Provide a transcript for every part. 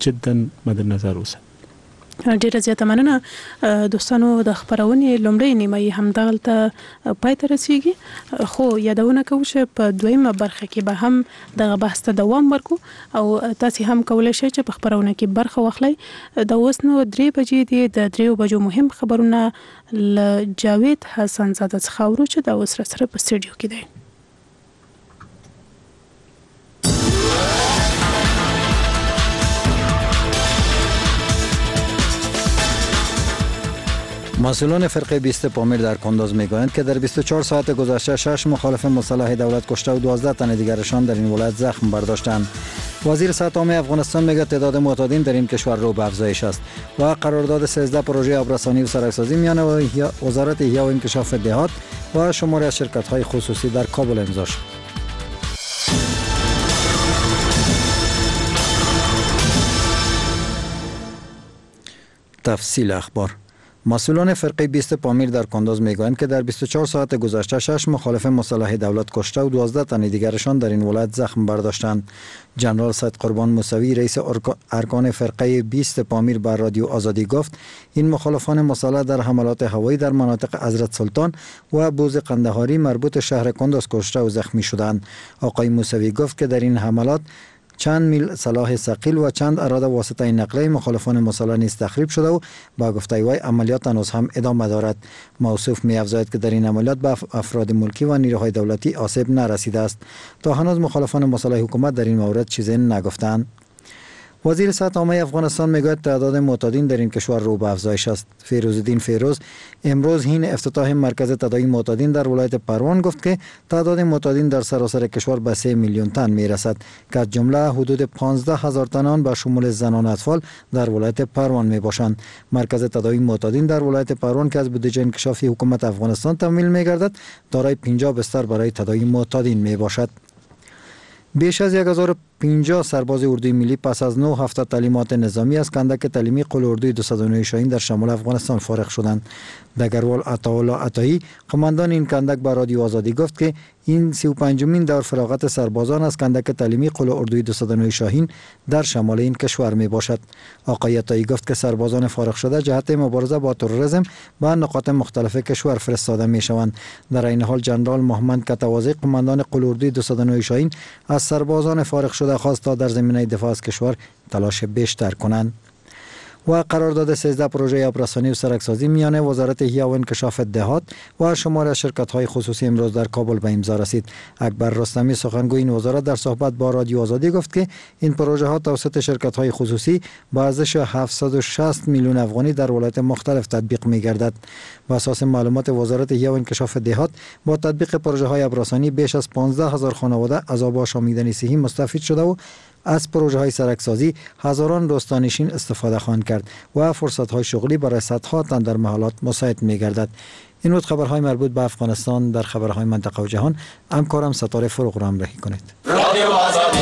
جدا مد نظر اوسه. ډیره زیاته مننه دوستانو. د خبرونې لومړی نیمه همدغلته پای ته رسیږي، خو یادونه کوم چې په دویمه برخه کې به هم دغه بحث ته دوام ورکو او تاسو هم کولای شئ چې په خبرونه کې برخه واخلئ. د اوس نو 3 بجې دي، د 3 بجو مهم خبرونه ل جاوید حسن زاده څخه اورو چې د اوس سره په سټډیو کې دی. مسئولان فرقه 20 پامیر در کندوز میگویند که در 24 ساعت گذشته 6 مخالف مسلح دولت کشته و 12 تن دیگرشان در این ولایت زخم برداشتند. وزیر صحت عامه افغانستان میگه تعداد معتادین در این کشور رو به افزایش است و قرارداد 13 پروژه آبرسانی و سرک‌سازی میان وزارت احیا و انکشاف دهات و شماری از شرکت‌های خصوصی در کابل امضا شد. تفصیل اخبار. مسئولان فرقه 20 پامیر در کندوز میگویند که در 24 ساعت گذشته 6 مخالف مسلح دولت کشته و 12 تن دیگرشان در این ولایت زخم برداشتند. جنرال سید قربان موسوی رئیس ارکان فرقه 20 پامیر بر رادیو آزادی گفت این مخالفان مسلح در حملات هوایی در مناطق حضرت سلطان و بوز قندهاری مربوط شهر کندوز کشته و زخمی شدند. آقای موسوی گفت که در این حملات چند میل سلاح ثقیل و چند اراده واسطه نقلیه مخالفان مسلح نیز تخریب شده و با گفته وی عملیات هنوز هم ادامه دارد. موصوف می افزاید که در این عملیات به افراد ملکی و نیروهای دولتی آسیب نرسیده است. تا هنوز مخالفان مسلح حکومت در این مورد چیزی نگفتند. وزیر صحت عامه افغانستان میگوید تعداد معتادین در این کشور رو به افزایش است. فیروزالدین فیروز امروز حین افتتاح مرکز تداوی معتادین در ولایت پروان گفت که تعداد معتادین در سراسر کشور به 3 میلیون تن میرسد که از جمله حدود 15,000 تن آن به شمول زنان و اطفال در ولایت پروان می باشند. مرکز تداوی معتادین در ولایت پروان که از بودجه انکشافی حکومت افغانستان تامین می گردد دارای 50 بستر برای تداوی معتادین می باشد. بیش از 1050 سرباز اردوی ملی پس از 9 هفته تعلیمات نظامی از کندک تعلیمی قل اردوی 209 شاهین در شمال افغانستان فارغ شدند. دگروال عطاالله عطایی قماندان این کندک به رادیو آزادی گفت که این 35مین دور فراغت سربازان از کندک تعلیمی قل اردوی 209 شاهین در شمال این کشور می باشد. آقای عطایی گفت که سربازان فارغ شده جهت مبارزه با تروریسم به نقاط مختلف کشور فرستاده می شوند. در این حال جنرال محمد کتوازی قماندان قل اردوی 209 شاهین از سربازان فارغ شده خواست تا در زمینه دفاع از کشور تلاش بیشتر کنند. و قرارداد 13 پروژه آبرسانی و سرک‌سازی میان وزارت احیا و انکشاف دهات و شماری از شرکت‌های خصوصی امروز در کابل به امضا رسید. اکبر رستمی سخنگوی این وزارت در صحبت با رادیو آزادی گفت که این پروژه ها توسط شرکت‌های خصوصی با ارزش 760 میلیون افغانی در ولایات مختلف تطبیق می‌گردد. بر اساس معلومات وزارت احیا و انکشاف دهات با تطبیق پروژه های آبرسانی بیش از 15,000 خانواده از آب و آشامیدنی صحی مستفید شده و از پروژه های سرک‌سازی هزاران روستانشین استفاده خواهند کرد و فرصت های شغلی برای صدها تن در محلات مساعد می گردد. این بود خبرهای مربوط به افغانستان. در خبرهای منطقه و جهان همکارم ستاره فروغ را همراهی کنید. رادیو آزادی.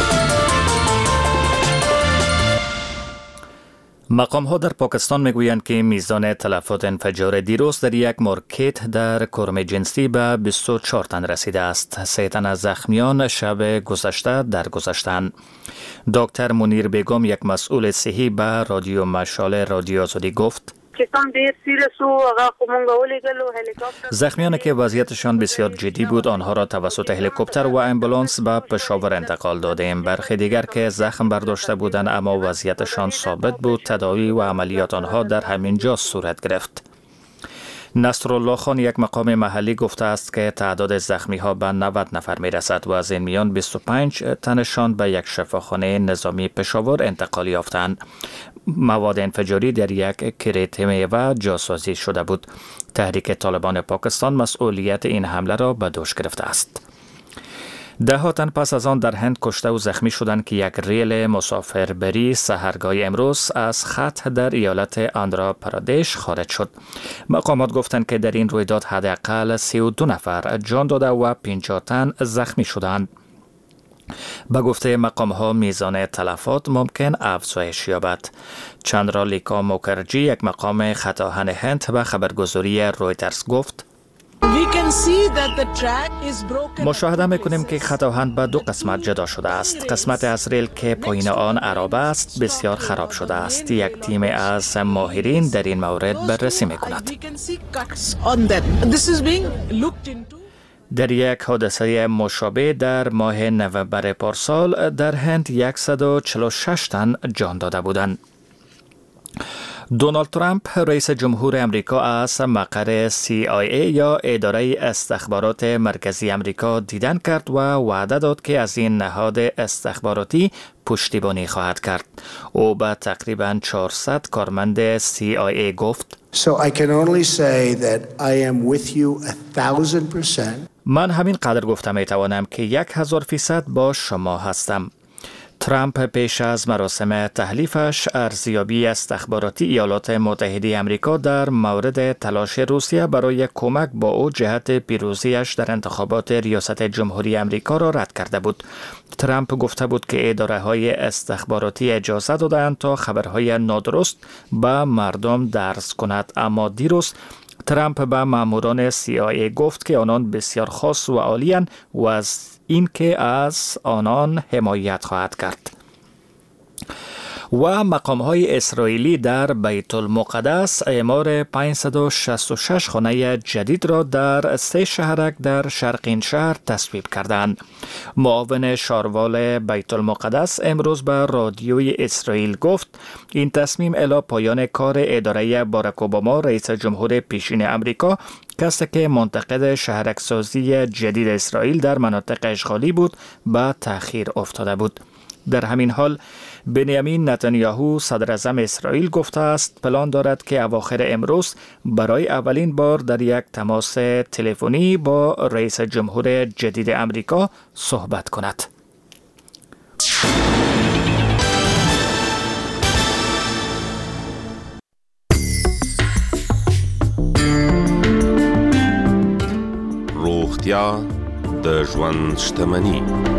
مقام ها در پاکستان میگویند که میزان تلفات انفجار دیروز در یک مارکت در کرم جنسی به 24 تن رسیده است. 3 تن از زخمیان شب گذشته درگذشتند. دکتر منیر بیگم یک مسئول صحی به رادیو مشعل رادیو آزادی گفت زخمیانی که وضعیتشان بسیار جدی بود آنها را توسط هلیکوپتر و امبولانس به پشاور انتقال دادیم. برخی دیگر که زخم برداشته بودند اما وضعیتشان ثابت بود تداوی و عملیات آنها در همین جا صورت گرفت. نصرالله خان یک مقام محلی گفته است که تعداد زخمی ها به 90 نفر می رسد و از این میان 25 تنشان به یک شفاخانه نظامی پشاور انتقال یافتند. مواد انفجاری در یک کریت میوه جاسازی شده بود. تحریک طالبان پاکستان مسئولیت این حمله را به دوش گرفته است. 10 تن پس از آن در هند کشته و زخمی شدند که یک ریل مسافربری سحرگاه امروز از خط در ایالت آندھرا پردیش خارج شد. مقامات گفتند که در این رویداد حداقل 32 نفر جان داده و 50 تن زخمی شدند. به گفته مقام ها میزان تلفات ممکن افزایش یابد. چندرالیکا موکرجی یک مقام خطاهن هند به خبرگزاری رویترز گفت مشاهده میکنیم که خط آهن به دو قسمت جدا شده است. قسمت از ریل که پایین آن عرابه است بسیار خراب شده است. یک تیم از ماهرین در این مورد بررسی میکند. در یک حادثه مشابه در ماه نوامبر پارسال در هند 146 تن جان داده بودند. دونالد ترامپ رئیس جمهور امریکا از مقر CIA یا اداره استخبارات مرکزی امریکا دیدن کرد و وعده داد که از این نهاد استخباراتی پشتیبانی خواهد کرد. او به تقریباً 400 کارمند CIA گفت: So I can only say that I am with you 1000%. من همین قدر گفته می توانم که 1000% با شما هستم. ترامپ پیش از مراسم تحلیفش ارزیابی استخباراتی ایالات متحده آمریکا در مورد تلاش روسیه برای کمک با او جهت پیروزیش در انتخابات ریاست جمهوری آمریکا را رد کرده بود. ترامپ گفته بود که اداره‌های استخباراتی اجازه دادند تا خبرهای نادرست به مردم درز کند، اما دیروز ترامپ به ماموران CIA گفت که آنان بسیار خاص و عالی‌اند و از اینکه از آنان حمایت خواهد کرد. و مقام‌های اسرائیلی در بیت المقدس اعمار 566 خانه جدید را در 3 شهرک در شرق این شهر تصویب کردند. معاون شاروال بیت المقدس امروز به رادیوی اسرائیل گفت این تصمیم الی پایان کار اداره باراک اوباما رئیس جمهور پیشین امریکا، کسی که منتقد شهرک‌سازی جدید اسرائیل در مناطق اشغالی بود، به تأخیر افتاده بود. در همین حال بنیامین نتانیاهو صدر اعظم اسرائیل گفته است پلان دارد که اواخر امروز برای اولین بار در یک تماس تلفنی با رئیس جمهور جدید امریکا صحبت کند. روغتیا د ژوند شتمني.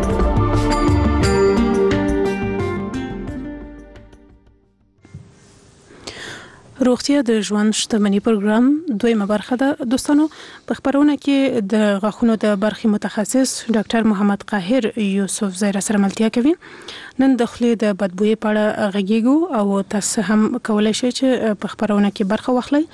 روغتیا د ژوند شتمني پروګرام دویمه برخه ده. دوستانو په خبرونه کې د غاښونو د برخې متخصص ډاکټر محمد قاهر یوسف زیرا سره ملتیا کوي. نن د خولې د بدبوې په اړه غږیږو او تاسو هم کولای شئ چې په خبرونه کې برخه واخلئ.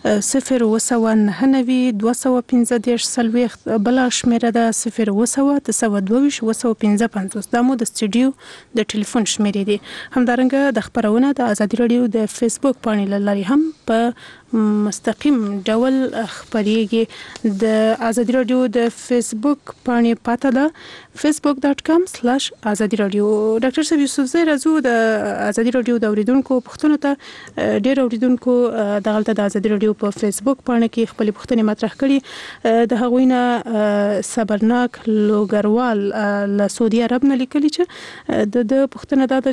099 215 بل شمیره ده 0 922 دا مو د سټډیو د ټلیفون شمیرې دي. همدارنګه د خبرونه د ازادي رادیو د فیسبوک باندې لاري هم په مستقیم ډول خبريږي. د ازادي رادیو د فیسبوک باندې پاته ده facebook.com/ازادي رادیو. ډاکټر صاحب یوسف زیرا زو د ازادي رادیو د اوریدونکو پښتنو ته ډېر اوریدونکو د غلطه د ازادي رادیو په فیسبوک باندې کې خپل پښتنې مطرح کړي. د هغوینه صبرناک لوګروال له سعودي عرب نه لیکلي چې د پښتنه د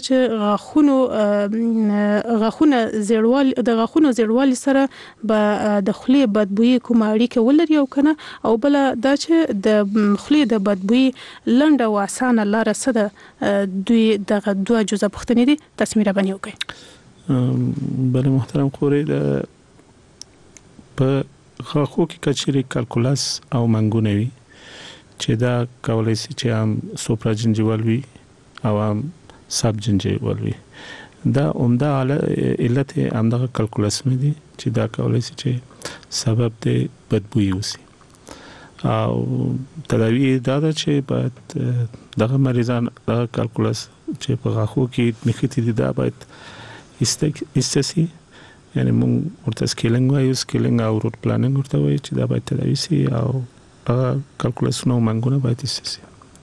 غاښونه زیړوالي سره به د خولې بدبوې کومه اړیکه ولري او کنه، او بل دا چې د خولې د بدبوې لنډه او اسانه لاره څه ده. دوی دغه دوه جزء پښتنې دي، تاسو مې را باندې وکړئ. بله محترم خوري د په غاښو کې کچري کالکولاس او منګونه وي چې دا کولای شي چې هم سوپرا جنجیوال وي او هم سب جنجیوال وي. دا عمده علت همدغه کالکولاس مې دي چې دا کولای شي چې سبب د بدبوئی وسی. او تداوی دا ده چې باید دغه مریضان دغه کالکولاس چې په غاښو کې نښتي دي دا باید استسی، یعنی مونږ ورته سکیلینګ وایو، سکیلینګ او روټ پلانینګ ورته وایي چې دا باید تداوی سي او هغه کالکولیسونه او منګونه باید استسی.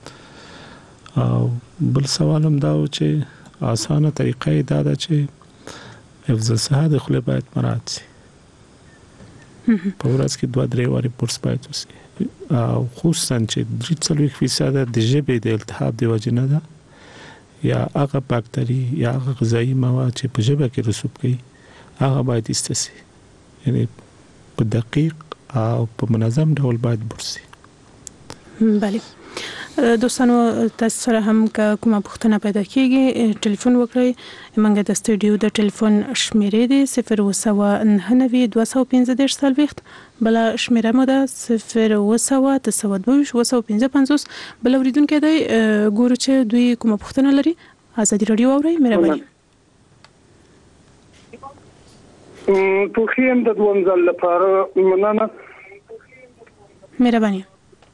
او بل سوال هم دا و چې اسانه طریقه دا ده چې حفظ الصحه د خولې باید مراعات شي. په ورځ کې 2-3 وارې پورس باید وشي، او خصوصا چې 43% د ژبې د التهاب د وجې نه ده یا هغه باکتری یا هغه غذایی مواد چې په ژبه کې رسوب کوي هغه باید استسی، یعنی په دقیق او په منظم ډول باید برسي. بله. دوستانو تاسو سره هم کومه پوښتنه پیدا کیږي ټلیفون وکړئ موږ د استودیو د ټلیفون شمیرې دی 0909215 بل شمیره مو ده 0909215 بل اوریدونکو دی ګورو چې دوی کومه پوښتنه لري ازادي رادیو اوري مهرباني توخیم د دوم ځل لپاره مننه مهرباني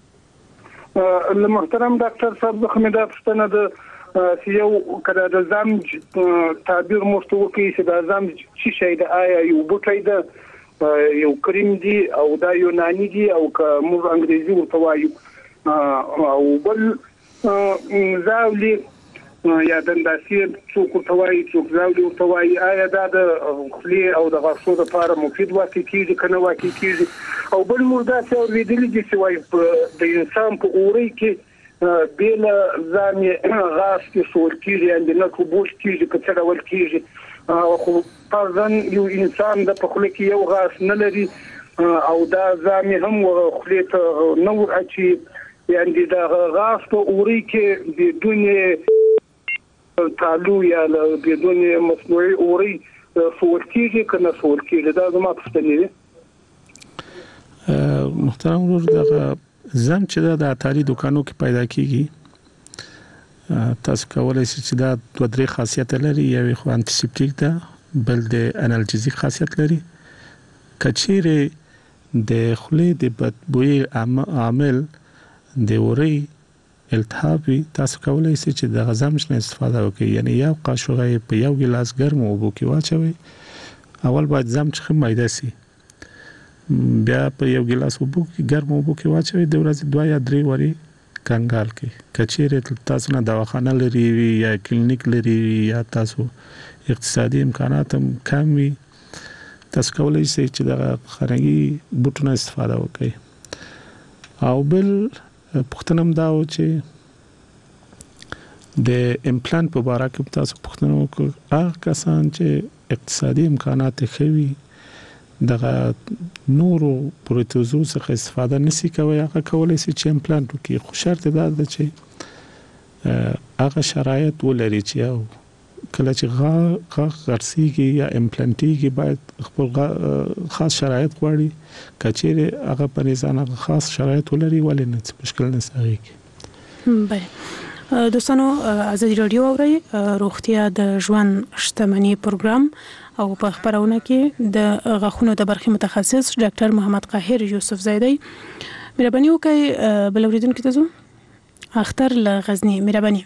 محترم ډاکټر صاحب خو مې دا پوښتنه د یو کله د زمج تعبیر مفتو کې چې د زمج څه شي د آیا یو بوټی د یو کریم دی او دا یوناني دی او موږ انګریزي ورته وایو او بل زاولي یا دنداسي څوک توای څوک زاولي توای آیا دا د خلی او د غاښو لپاره مفید واقع کیږي کنه واقع کیږي او بل مردا چې اوریدل دي چې وای د انسان په اوري کې بیل ځامي غاښ کې شول کیږي اند نه کوبول کیږي کڅه ډول کیږي خو پرځن یو انسان د په خلی کې یو غاښ نه لري او دا ځامي هم خلی ته نور اچي یعنی دا غاښ په اوري کې بدون تعالو یا بدون مصنوعي اوري فول کیږي کنه فول کیږي دا زما پوښتنه ده محترم ورور دغه زم چې د اتاري دکانو کې پیدا کیږي تاسو کولای شئ چې دا دوه درې خاصیت لري یو خو انټیسپټیک ده بل د انالجیزیک خاصیت لري کچيره د خولې د بدبوئی عامل د اوري التهابي تاسو کولای شئ چې د غزمش نه استفاده وکړئ یعنی یو قاشوغه په یو ګلاس ګرم اوبو کې واچوي اول باید زمچ خمیده سي بیا په یو ګلاس اوبو کې ګرم اوبو کې واچوي د ورځې 2 یا 3 وری کنګال کې کچېره تاسو نه دواخانه لري یا کلینیک لري یا تاسو اقتصادي امکانات هم کم وي تاسو کولای شئ چې د خارجي بوټونو استفاده وکړئ او بل پښتنم دا و چې د امپلانت په اړه کې تاسو پښتنو کو هغه کسان چې اقتصادي امکانات خوي دغه نورو پروتزو څخه استفاده نشي کوي هغه کولای شي چې امپلانت وکړي خو شرط دا ده چې هغه شرایط ولري چې او کله چې غرسيږي یا امپلانټيږي باید خپل خاص شرایط غواړي کچېره هغه په نظام خاص شرایط ولري ولې نه مشکل نه ساږي بله دوستانو ازادي رادیو اوري روغتیا د ژوند شتمنۍ پروګرام او په خبرونه کې د غاښونو د برخې متخصص ډاکټر محمد قاهر یوسف زیدی مهرباني وکړئ بل اوریدونکو ته زو اختر له غزنی مهرباني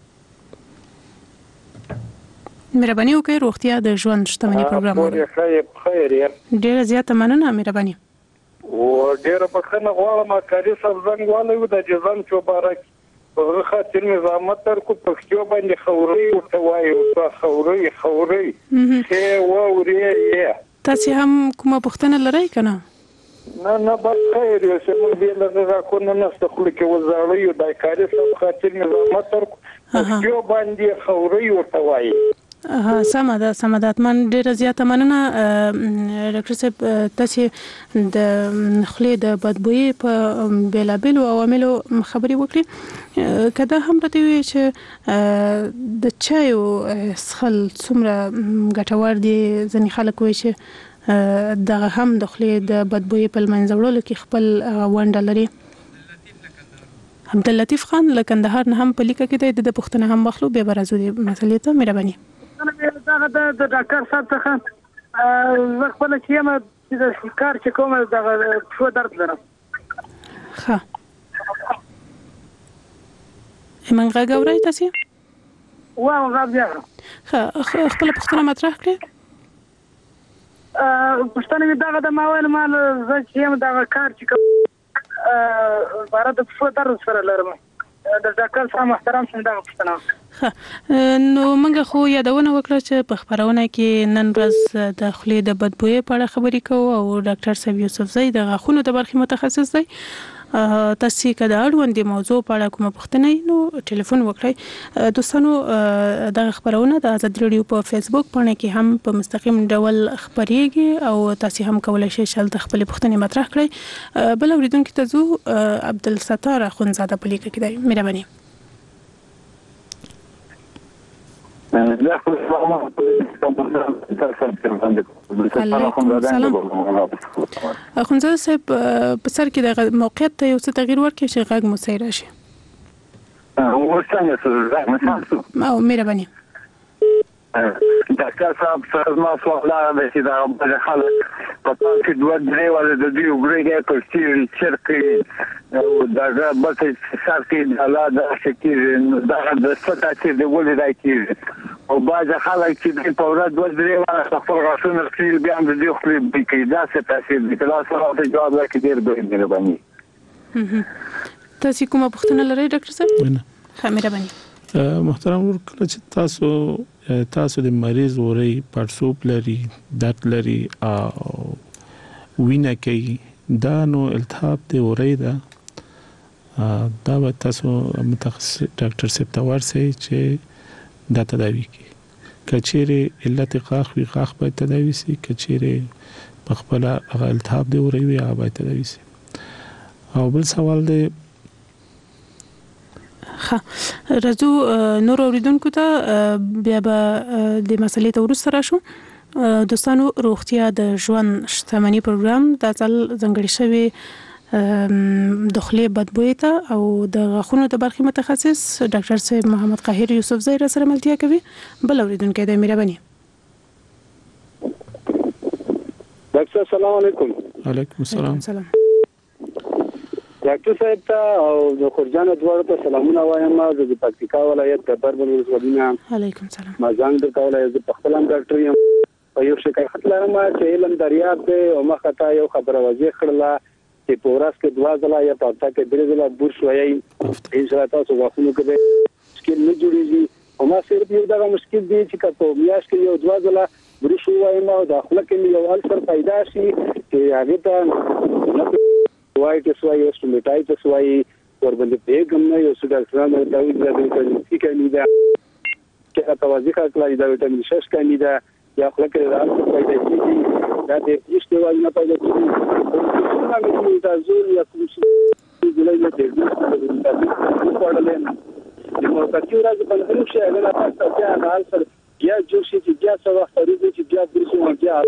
وکړئ روغتیا د ژوند شتمنۍ پروګرام خیر ډیره زیاته مننه مهرباني او ډیره بخښنه غواړم کاري سرزنګ والو د جزام چوبارک په خاطر نظامت تر کو پښتو باندې خوري او توای او خوري چې ووري تاسو هم کومه پوښتنه لرئ کنه نه بس خیر یو څه مې له کو نه نستخل کې وزاري او د کاري سره خاطر نظامت تر کو پښتو باندې خوري او توای سمادات من ډیره زیاته مننه ډاکټر صاحب تاسو د خولې د بدبوئی په بیلابلو عواملو خبري وکړي کله هم راته وی چې د چایو سخل څومره ګټور دي ځنې خلک وایي چې دغه هم د خولې د بدبوئی په منځوړلو کې خپل ونډه لري عبداللطیف خان له کندهار نه هم په لیکه کې د پښتنه هم مخلو به برازو دي مسلې ته مهرباني دا د ډاکټر صاحب څخه زه خپل چې یم د کار چې کوم د شو درد لرم ها من غاګورای تاسو واو غاګیا ها خپل پښتنه مطرح کړئ پښتنه دا د ماویل مال زه چې یم د کار چې کوم بارد شو درد سره لرم د ډاکټر صاحب محترم څنګه پښتنه نو موږ خو یادونه وکړه چې په خبرونه کې نن ورځ د خولې د بدبوئی په اړه خبرې کوو او ډاکټر صاحب یوسف زئی د غاښونو د برخې متخصص دی تاسو کله اړوند موضوع په اړه کومه پوښتنه نو ټلیفون وکړئ دوستانو د خبرونه د آزاد رادیو په فیسبوک باندې کې هم په مستقیم ډول خبريږي او تاسو هم کولای شئ چې د خپل پوښتنې مطرح کړئ بل اوریدونکو ته زو عبدالستار اخونزاده په لیکه کې دی مهرباني اخونزاده صاحب په سر کې د موقعیت ته یو څه تغییر ورکړي چې غږ مو صحیح راشي او مهرباني ډاکټر صاحب سره ما سوال لرم چې دا د خلک په تاسو کې دوه درې ولې د دې وګړي په ستوري چرکې او دا به سر کې الله د شکر دا د ستا چې د ولې راکې او باز خلک چې په ورځ دوه درې ولې خپل غاښونه خپل بیا د دې خپل کې دا څه تاثیر د کلاس سره د جواب راکې ډېر به مهرباني تاسو کومه پوښتنه لرئ ډاکټر صاحب مهرباني محترم ورکړه چې تاسو د مریض وري پړسوب لري درد لري او وینه کوي دا نو التهاب دی وري دا به تاسو متخصص ډاکټر صاحب ته ورسئ چې دا تداوی کوي کچېره علت غاښ وی غاښ باید تداوی شي کچېره په خپل هغه التهاب دی وري وی هغه باید تداوی شي او بل سوال دی راځو نور اوریدونکو ته بیا به د مسلې ته ورسره راشو دوستانو روغتیا د ژوند شتمنۍ پروګرام د ځل ځنګړي شوی د خولې بدبوی ته او د غاښونو د برخې متخصص ډاکټر صاحب محمد قاهر یوسف زئی سره ملتیا کوي بل اوریدونکو د مهرباني ډاکټر السلام علیکم وعلیکم السلام ډاکټر صاحب ته او د خورجان دوړو ته سلامونه وایم د پکتیکا ولایت د بربل ولسوالینا علیکم السلام ما څنګه د کولای د خپلم ډاکټر یم په یو شکایت لرم چې علم دریاب دی او مخه یو خبره واضح کړله چې په ورځ کې 2 ځله یا په هفته کې 3 ځله بورس وایي ان شاء الله تاسو غوښنه کوي مشکل نه جوړیږي او ما صرف یو دا مشکل دی چې په میاشت کې یو 2 ځله بورس وایي نو داخله کې یو السر پیدا شي چې هغه ته وای چې سوای او سټومټایټس وای ورباندې پیغام نه یو څه ډاکټرانو ته ویل د ویټامین سی کمی ده چې توازی خلک د ویټامین 6 کمی ده یا خلک راځي پیدا کیږي دا د هیڅ ډول نه پیدا کیږي څنګه دا زول یا کوم څه د لایله د دې په اړه نه نو کچې راځي په دې شی هغه تاسو ته حال سره یا جوړ شي چې بیا څه وخت لري چې بیا برسو بیا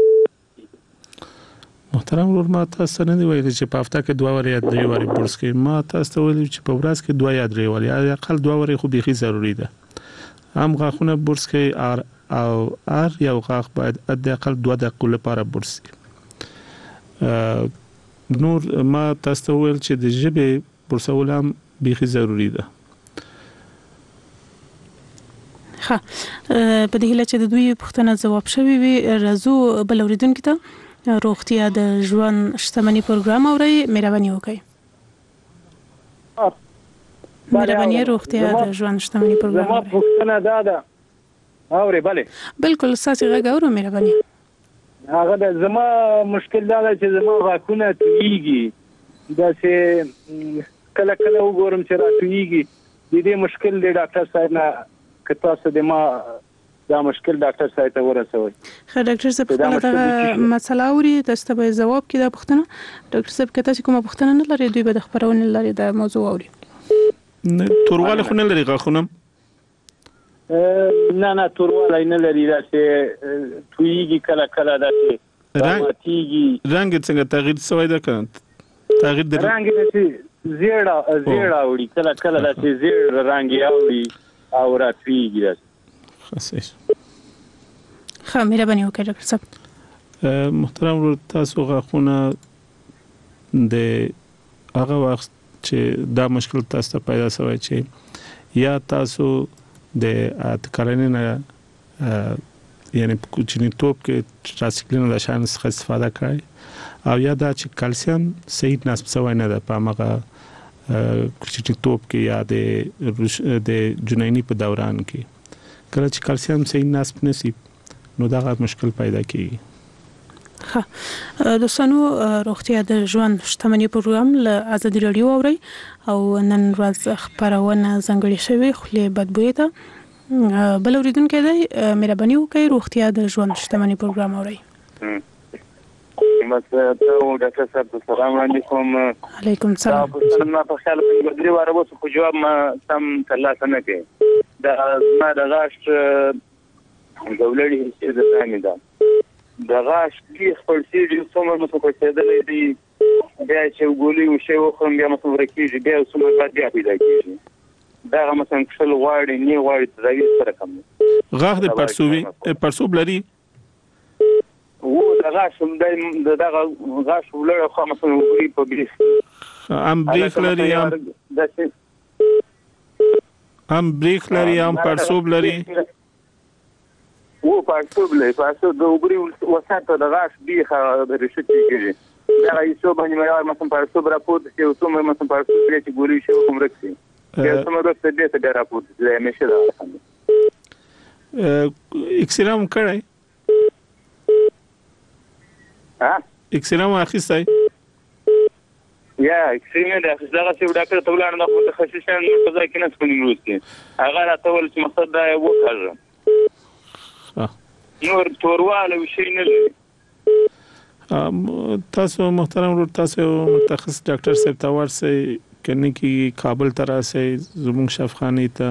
محترم ورور ما تاسو نه دی ویل چې په هفته کې 2 وری یا 3 وری برس کې ما تاسو ویل چې په ورځ کې 2 یا 3 وری یا اقل 2 وری خو بيخي ضروری ده هم غاښونه برس کې او یو غاښ باید د اقل 2 دقیقو لپاره برس نور ما تاسو ویل چې د ژبې برسول هم بيخي ضروری ده ها په دې هله چې د دوی پوښتنه جواب شوی وي راځو بل اوریدونکو ته روغتیا د ژوند شتمنۍ پروګرام اوري مهرباني وکړئ مهرباني روغتیا د ژوند شتمنۍ پروګرام زما پوښتنه ده اوري bale بالکل ساسي غږ اورو مهرباني هغه د زما مشکل دا چې زما غاښونه تویږي دا چې کله کله وګورم چې راټویږي د دې مشکل د ډاکټر صاحب نه کته څه د ما دا مشکل ډاکټر صاحب ته ورسوي خو ډاکټر صاحب دا مسله اوري تاسو به جواب کړئ دا پوښتنه ډاکټر صاحب کته چې کومه پوښتنه نه لري دوی به د خبرونه لري دا موضوع اوري تورواله خو نه لري غاښونه نه تورواله نه لري دا چې تویږي کله کله دا چې رنګ څنګه تغییر شوی دا کنه تغییر د رنګ چې زیړه وړي کله کله دا چې زیړ رنګ یاوړي او راتویږي دا خاصه خا مهرباني وکړئ ډاکټر صاحب محترم تاسو غاښونه د هغه وخت چې دا مشکل تاسو ته پیدا شوی چې یا تاسو د اتکارنه یعنی کوچنی توپ کې تراسیکلین د شان څخه استفاده کړئ او یا دا چې کلسیم صحیح نسب شوی نه ده په هغه کوچنی توپ کې یا د جنیني په دوران کې کله چې کلسیم صحیح نسب نشي نو دا مشکل پیدا کیږي دوستانو روغتیا د ژوند شتمنۍ پروګرام له ازادي راډیو اوري او نن ورځ خبرونه ځانګړي شوی خلې بدبوې ته بل اوریدونکو دی مهرباني وکړئ روغتیا د ژوند شتمنۍ پروګرام اوري ډاکټر صاحب السلام علیکم. علیکم السلام. ما په خیال کې بدري واره وڅ خو جواب ما سم ترلاسه نه کړ. دا ما د غاښ دولړي چې د ځانې ده د غاښ کې خپل سیږي څومره مو په کېدلې دي بیا چې ګولې او شی وخورم بیا مو ورکیږي بیا څومره بیا پیدا کیږي دا مثلا څل غواړي نه غواړي تداوی سره کوم غاښ د پرسوب لري و دا غاښ دغه غاښ ولر خو مثلا وګړي په بیس ام بریک لري ام بریک لري ام پرسوب لري و پرسوب لري پرسوب د وګړي وساته د غاښ بیخه رشتي کیږي دا یې څو باندې مې مثلا پرسوب راپورته چې څومره مثلا پرسوب لري چې ګولې شي کوم رکسي یا څومره وخت دې ته راپورته لري مشه دا اکسرام کړای اکسرام اخیستای یا اکسرام د اخیستغه چې ډاکټر ته ولاړ نه متخصصان په ځای کې نه سپنی روسي هغه راته ول چې مقصد دا وکړه نور تورواله وشي نه لري تاسو محترم ورور تاسو متخصص ډاکټر صاحب ته ورسئ کنه کی کابل ته راسئ زموږ شفاخانه ته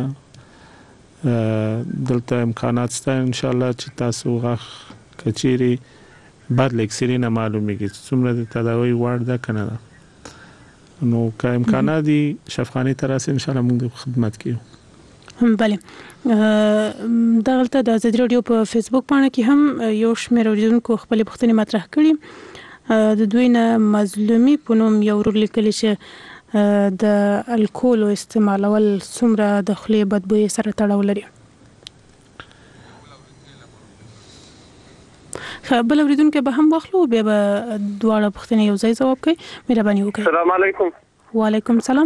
دلته امکانات شته ان شاء الله چې تاسو غاښ کچيري بعد لیکسری نه معلومیږي څومره د تداوی وړ ده کنه نو که امکانات دي شفاخانه ته راسئ ان شاء الله موږ خدمت کوو. بله دغلته د ازادي راډیو په فیسبوک باندې کې هم یو شمېر اوریدونکو خپل پوښتنې مطرح کړي د دوی نه مظلومي په نوم یو ورور لیکلی چې د الکول استعمالول څومره د خولې بدبوې سره تړاو لري. بل اوریدونکو به هم واخلو بیا به دواړه پوښتنې یو ځای ځواب کوي. مهرباني وکړئ. السلام علیکم. وعلیکم السلام.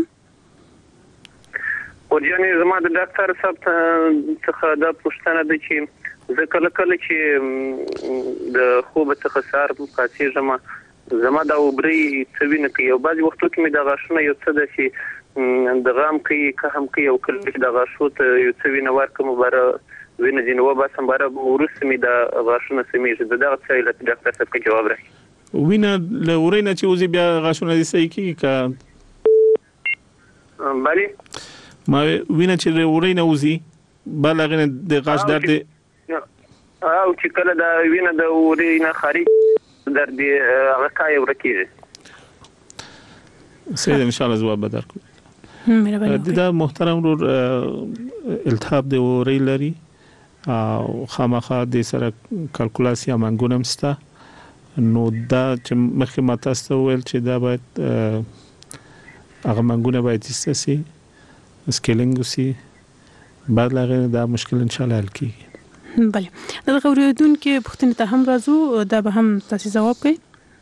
ورجانې زما د ډاکټر صاحب څخه دا پوښتنه ده چې زه کله چې د خوب څخه سار پاتېږم زما دا وبري څوینه کوي او بعض وختو کې مې د غاښونو یو څه ده چې د غام کوي که هم کوي او کله چې د غاښو ته یو څوینه ورکوم بره وینه دي نو بس هم بره ورسته مې د غاښونو سمیږي دغه څه علت ډاکټر صاحب کې جواب راکړي. وینه له ورینه چې وزي بیا غاښونه دي صحیح کیږي که بله ما وینه چې ورینه وزي بل هغه د غاښ درد او چې کله د وینه د ورینه خارج درد هغه کای ورکیږي سید ان شاء الله جواب بدرکو. دا محترم ورور التهاب د وری لري او خامخا د سره کالکولاسیا منګونم ستا نو دا چې مخکې ماته ویل چې دا باید هغه منګونه باید استسي سکیلینګ وسی بعد لغه دا مشکل ان شاء الله حل کیږي. بله دغه اوریدونکو پوښتنه ته هم راځو دا به هم تاسو جواب کړئ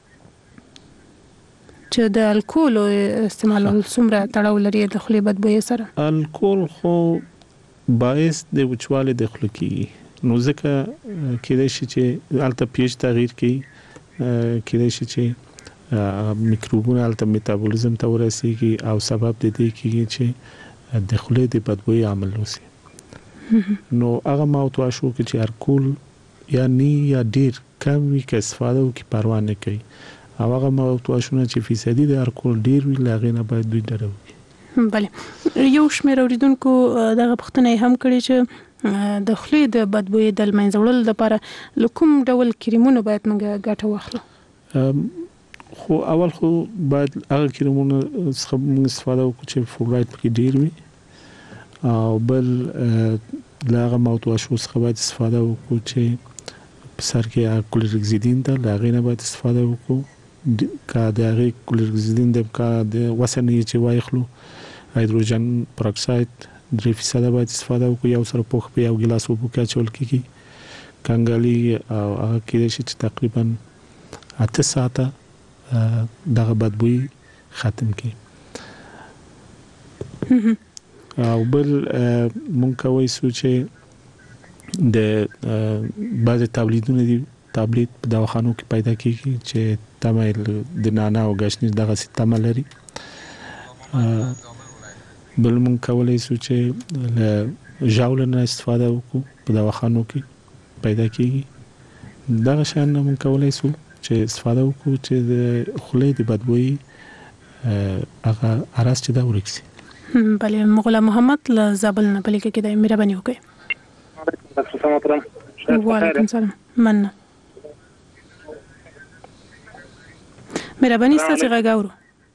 چې د الکول استعمال څومره تړاو لري د خولې بدبوې سره. الکول خو باعث د وچوالي د خولې کیږي نو ځکه کېدای شي چې الته پیچ تغییر کوي کېدای شي چې میکروبونه الته میتابولیزم ته ورسیږي او سبب د دې کیږي چې د خولې د بدبوې عامل وسی نو هغه ماوتوا شو چې الکول یا ډیر کم وی که استفاده وکي پروا نه کوي او هغه ماوتوا شونه چې فیصدي د الکول ډیر وی لاغې نه باید دوی درو. بله یو شمېر اوریدونکو دغه پوښتنه هم کړې چې د خولې د بدبوې د منځوړل لپاره کوم ډول کریمونه باید موږ ګټه واخلو. خو اول خو باید هغه کریمونه څخه استفاده وکړو چې فلورایډ پکې ډیر وي او بل لاغه موضوع شو څخه باید استفاده وکړو چې په سر کې کلورکزیدین ده لاغې نه باید استفاده وکړو کا د هغه کلورکزیدین د کا د وسنې چې وایخلو هایدروجن پروکساید 3% باید استفاده وکړو یو سره پوخ په یو ګلاس اوبو کې اچول کیږي کنګالي او هغه کې چې تقریبا 8 ساعته دغه بدبوی ختم کی او بل مونږ کوي چې د بعض تولیدونه دي تابلیت په دواخانو کې پیدا کیږي چې تمه د نانا او غشنی دغه سیستم لري. بل مونږ کولای شو چې له ژاول نه استفاده وکړو په دواخانو کې پیدا کیږي. دغه شان مونږ کولای شو چې استفاده وکړو چې د خولې د بدبوئی هغه اراس چې دا ورکسي. بله غلام محمد له زابل نه بلکې کې د مهرباني وکړئ. وعلیکم السلام. مننه. مهرباني ستاسو غږ اورو.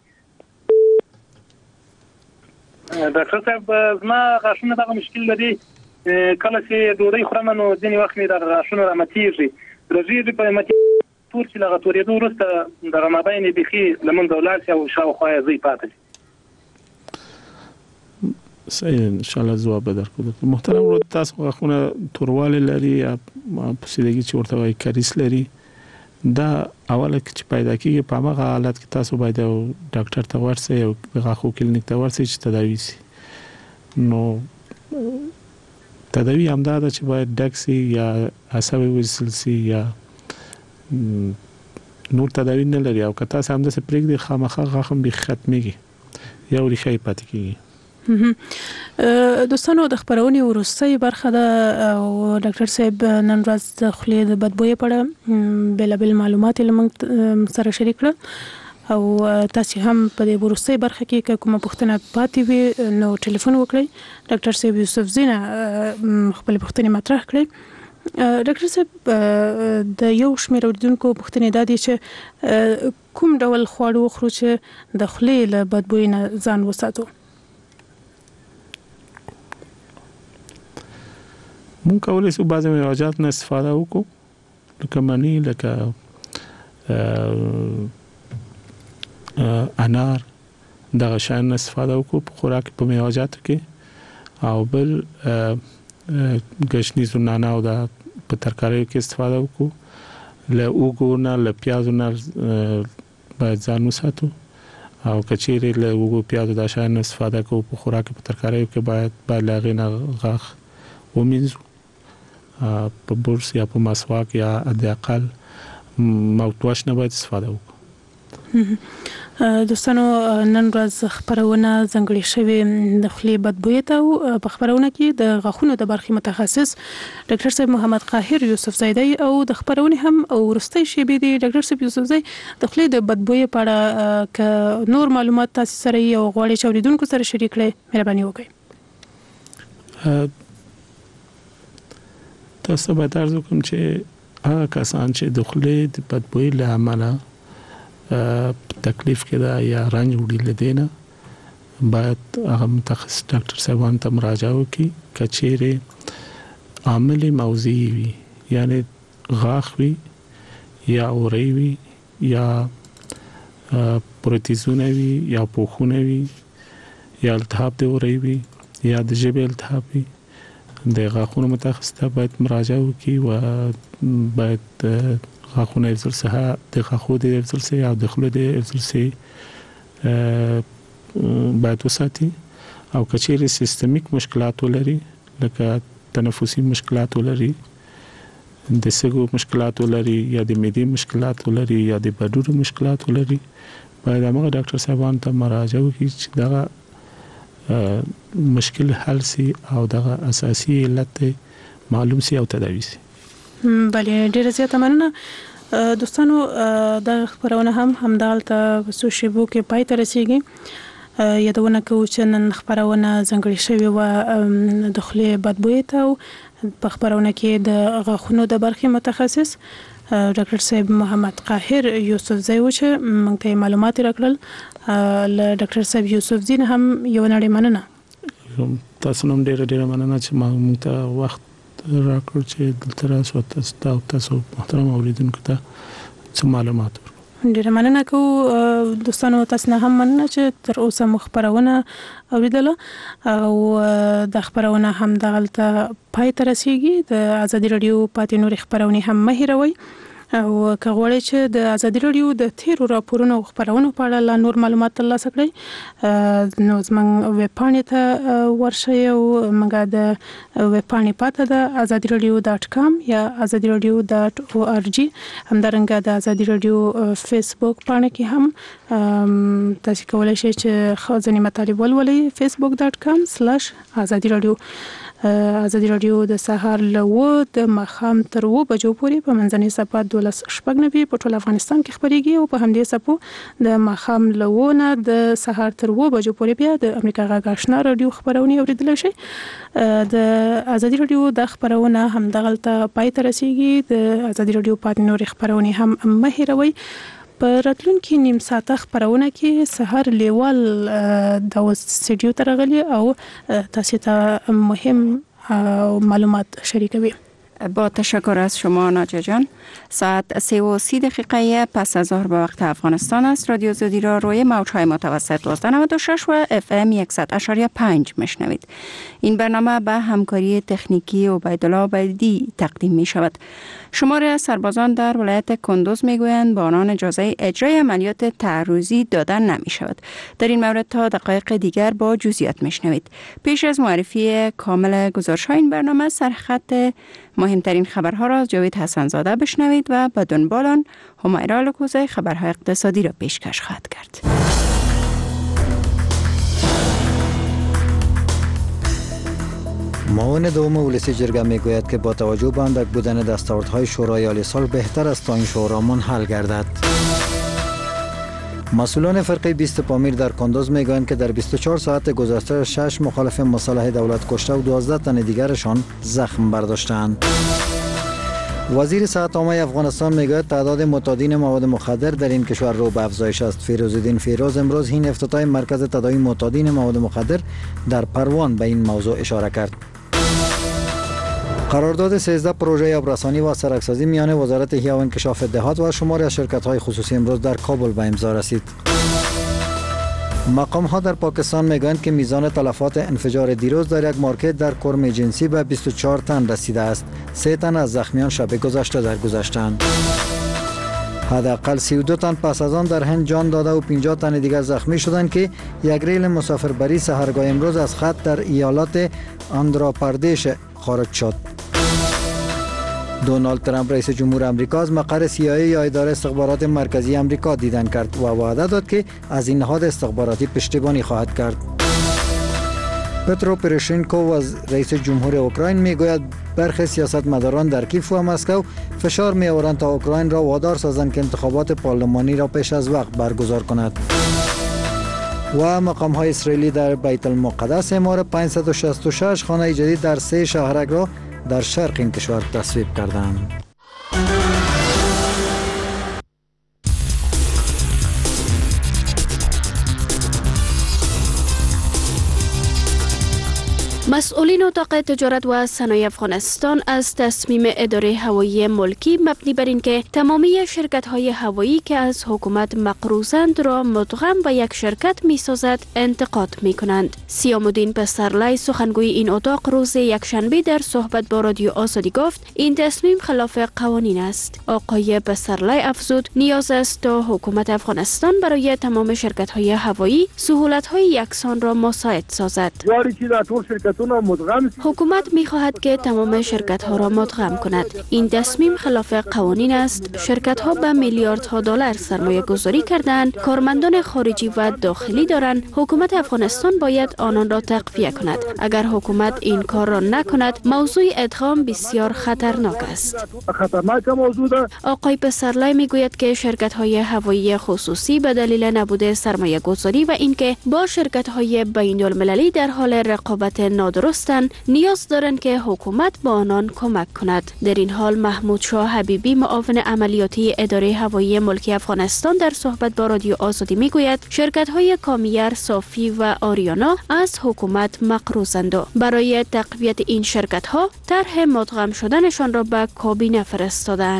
ډاکټر صاحب زما غاښونه دغه مشکل لري، کله چې ډوډۍ خورم نو ځینې وخت مې دغه غاښونه راماتېږي په تور چې لغه تورېدو وروسته دغه مابین یې بیخي له منځه ولاړ شي او شاوخوا یې ځای پاتې شي. صحیح، انشاءالله ځواب به درکړو. محترم ورور، تاسو غاښونه توروالی لري یا په سیدګي چې ورته وایي کریس لري، دا اوله چې پیدا کیږي په هغه حالت کې تاسو باید ډاکټر ته ورسئ او غاښو کلینیک ته ورسئ چې تداوي شي. نو تداوي همدا ده چې باید ډک شي یا عصب وصل شي یا نور تداوی نه لري، او که تاسو هم د سپریګ د خامخا غاښم به ختميږي یا ورخه پاتې کیږي. دوستانو د خبرونې وروستۍ برخه ده او ډاکټر صاحب نن ورځ د خولې د بدبوې په اړه بېلابېل معلومات لمن سره شریک کړل او تاسو هم په دې وروستۍ برخه کې کومه پوښتنه پاتې وي نو ټلیفون وکړئ. ډاکټر صاحب یوسف زینه خپل پوښتنه مطرح کړې. ډاکټر صاحب د یو شمېر اوریدونکو پوښتنې دا دي چې کوم ډول خواړه وخورو چې د خولې له بدبوی نه ځان وساتو؟ مونږ کولای شو بعضې میوه‌جات نه استفاده وکړو، لکه مڼې، لکه انار، دغه شیان نه استفاده وکړو په خوراک په میوه‌جاتو کې. او بل گشنیز و نانا او دا په ترکاریو کې استفاده وکړو. له اوګو نه، له پیازو نه باید ځان وساتو، او کچېرې له اوګو پیازو دا شیان نه استفاده کوو په خوراک په ترکاریو کې باید له هغې نه غاښ ومینځو په برس یا په مسواک یا حداقل ماوت واش نه باید استفاده وکړو. دوستانو نن ورځ خبرونه ځانګړې شوې د خولې بدبوی ته او په خبرونه کې د غاښونو د برخې متخصص ډاکټر صاحب محمد قاهر یوسف زیدی او د خبرونه هم ورستۍ شیبې دی ډاکټر صاحب یوسف زیدی د خولې د بدبوی په اړه ک نور معلومات تاسو سره یو غواړي چې اوریدونکو سره شریک کړئ، مهرباني وکړئ. تاسو به تاسو کوم چې هغه کسان چې د خولې د بدبوی له امله تکلیف کې دا یا رنج وړي لدینه باید هغه متخصص ډاکټر صاحبان ته مراجعه وکړي. کچېرې عامل موضعي وي، یعنی غاښ وي یا اورۍ وي یا پروتیزونه وي یا پوښونه وي یا التهاب د اورۍ وي یا د ژبې التهاب وي، د غاښونو متخصص ته باید مراجعه وکړي و باید غاښونه افزلسه د غاښو د افزلسه او د خولې د افزلسه باید وساتي. او کچېرې سیستمیک مشکلات ولري، لکه تنفسي مشکلات ولري، د سږو مشکلات ولري یا د معدې مشکلات ولري یا د بډوډو مشکلات ولري، باید هغه ډاکټر صاحبان ته مراجعه وکړي چې دغه مشکل حل سي او دغه اساسي علت معلوم سي او تداوي سي. بله، ډیره زیاته مننه. دوستانو د خبرونه هم همدالته په شیبو کې پای ته رسیږي. یادونه کوو چې نن خبرونه ځانګړې شوې و د خولې بدبوی ته او په خبرونه کې د غاښونو د برخې متخصص ډاکټر صاحب محمد قاهر یوسف زی و چې موږ ته معلومات راکړل. له ډاکټر صاحب یوسف زی هم یو نړۍ مننه. تاسو نوم ډیره مننه چې موږ ته وخت راکړ چې دلته راسو تاسو محترم اوریدونکو ته څه معلومات ورکړو. ډیره مننه کوو دوستانو، تاسو نه هم مننه چې تر اوسه مخبرونه اوریدله او د خبرونه هم دغلته پای ته رسیږي. د ازادي رادیو پاتې نور خبرونه هم مه هیروئ او که غواړئ چې د ازادي راډیو د تیرو راپورونو او خبرونو په اړه لا نور معلومات ترلاسه کړئ نو زموږ ویب پاڼې ته ورشئ او موږ د ویب پاڼې پته ده azadiradio.com یا azadiradio.org همدارنګه د ازادي راډیو فیسبوک پاڼه کې هم تاسو کولای شئ چې ځینې مطالب ولولئ facebook.com/azadiradio ازادي راډیو د سهار له 9 د ماښام تر 9 بجو پورې په منځنۍ صفحه 12:09 په ټول افغانستان کې خبريږي او په همدې صفحو د ماښام له 9 نه د سهار تر 9 بجو پورې بیا د امریکا غږ آشنا راډیو خبرونه اوریدل شي د ازادي راډیو د خبرونه هم دغلته پای ته رسیدي د ازادي راډیو پاتې نور خبرونه هم مه هېروئ په راتلونکي نیم ساعته خبرونه کې سحر لیوال د استودیو ته راغلي او تاسو ته مهم معلومات شریکوي. با تشکر از شما ناجا جان. ساعت 3:30 پس از ظهر به وقت افغانستان است. رادیو آزادی را روی موج‌های متوسط 1296 و FM 100.5 میشنوید. این برنامه به همکاری تکنیکی عبیدالله عبیدی تقدیم می شود. شماری از سربازان در ولایت کندوز می گویند به آنان اجازه اجرای عملیات تعرضی دادن نمی شود. در این مورد تا دقایق دیگر با جزئیات میشنوید. پیش از معرفی کامل گزارش‌های این برنامه سرخط مهمترین خبرها را از جاوید حسن‌زاده بشنوید و به دنبال آن همیرا لکوزه خبرهای اقتصادی را پیشکش خواهد کرد. معاون دوم ولسی جرگه میگوید که با توجه به اندک بودن دستاوردهای شورای عالی صلح بهتر است تا این شورا منحل گردد. مسئولان فرقه 20 پامیر در کندوز میگویند که در 24 ساعت گذشته 6 مخالف مصالح دولت کشته و 12 تن دیگرشان زخم برداشتند. وزیر صحت عامه افغانستان میگوید تعداد معتادین مواد مخدر در این کشور رو به افزایش است. فیروزالدین فیروز امروز این افتتاح مرکز تداوی معتادین مواد مخدر در پروان به این موضوع اشاره کرد. قرارداد 13 پروژه آبرسانی و سرکسازی میان وزارت احیا و انکشاف دهات و شماری از شرکت‌های خصوصی امروز در کابل به امضا رسید. مقام‌ها در پاکستان میگویند که میزان تلفات انفجار دیروز در یک مارکت در کرم جنسی به 24 تن رسیده است. 3 تن از زخمیان شب گذشته درگذشتند. حداقل 32 تن پس از آن در هند جان داده و 50 تن دیگر زخمی شدند که یک ریل مسافربری سحرگاه امروز از خط در ایالات آندھراپردیش خارج شد. دونالد ترامپ رئیس جمهور آمریکا از مقر CIA یا اداره استخبارات مرکزی آمریکا دیدن کرد و وعده داد که از این نهاد استخباراتی پشتیبانی خواهد کرد. پترو پروشنکو رئیس جمهور اوکراین میگوید برخی سیاستمداران در کیف و مسکو فشار میآورند تا اوکراین را وادار سازند که انتخابات پارلمانی را پیش از وقت برگزار کند. و مقام‌های اسرائیلی در بیت المقدس اعمار 566 خانه جدید در 3 شهرک را در شرق این کشور تصویب کردند. مسئولین اتاق تجارت و صنایع افغانستان از تصمیم اداره هوایی ملکی مبنی بر اینکه تمامی شرکت‌های هوایی که از حکومت مقروضند را مدغم به یک شرکت می‌سازد انتقاد می‌کنند. سیام‌الدین پسرلی سخنگوی این اتاق روز یکشنبه در صحبت با رادیو آزادی گفت این تصمیم خلاف قوانین است. آقای پسرلی افزود نیاز است تا حکومت افغانستان برای تمام شرکت‌های هوایی سهولت‌های یکسان را مساعد سازد. حکومت می‌خواهد که تمام شرکت‌ها را مدغم کند. این تصمیم خلاف قوانین است. شرکت‌ها به میلیاردها دلار سرمایه گذاری کردند، کارمندان خارجی و داخلی دارند. حکومت افغانستان باید آنان را تقویه کند. اگر حکومت این کار را نکند، موضوع ادغام بسیار خطرناک است. آقای پسرلی میگوید که شرکت‌های هوایی خصوصی به دلیل نبود سرمایه گذاری و اینکه با شرکت‌های بین‌المللی در حال رقابت نادرستند نیاز دارند که حکومت با آنان کمک کند. در این حال محمود شاه حبیبی معاون عملیاتی اداره هوایی ملکی افغانستان در صحبت با رادیو آزادی میگوید شرکت‌های کامیار، صافی و آریانا از حکومت مقروضند و برای تقویت این شرکت‌ها طرح مدغم شدنشان را به کابینه فرستادند.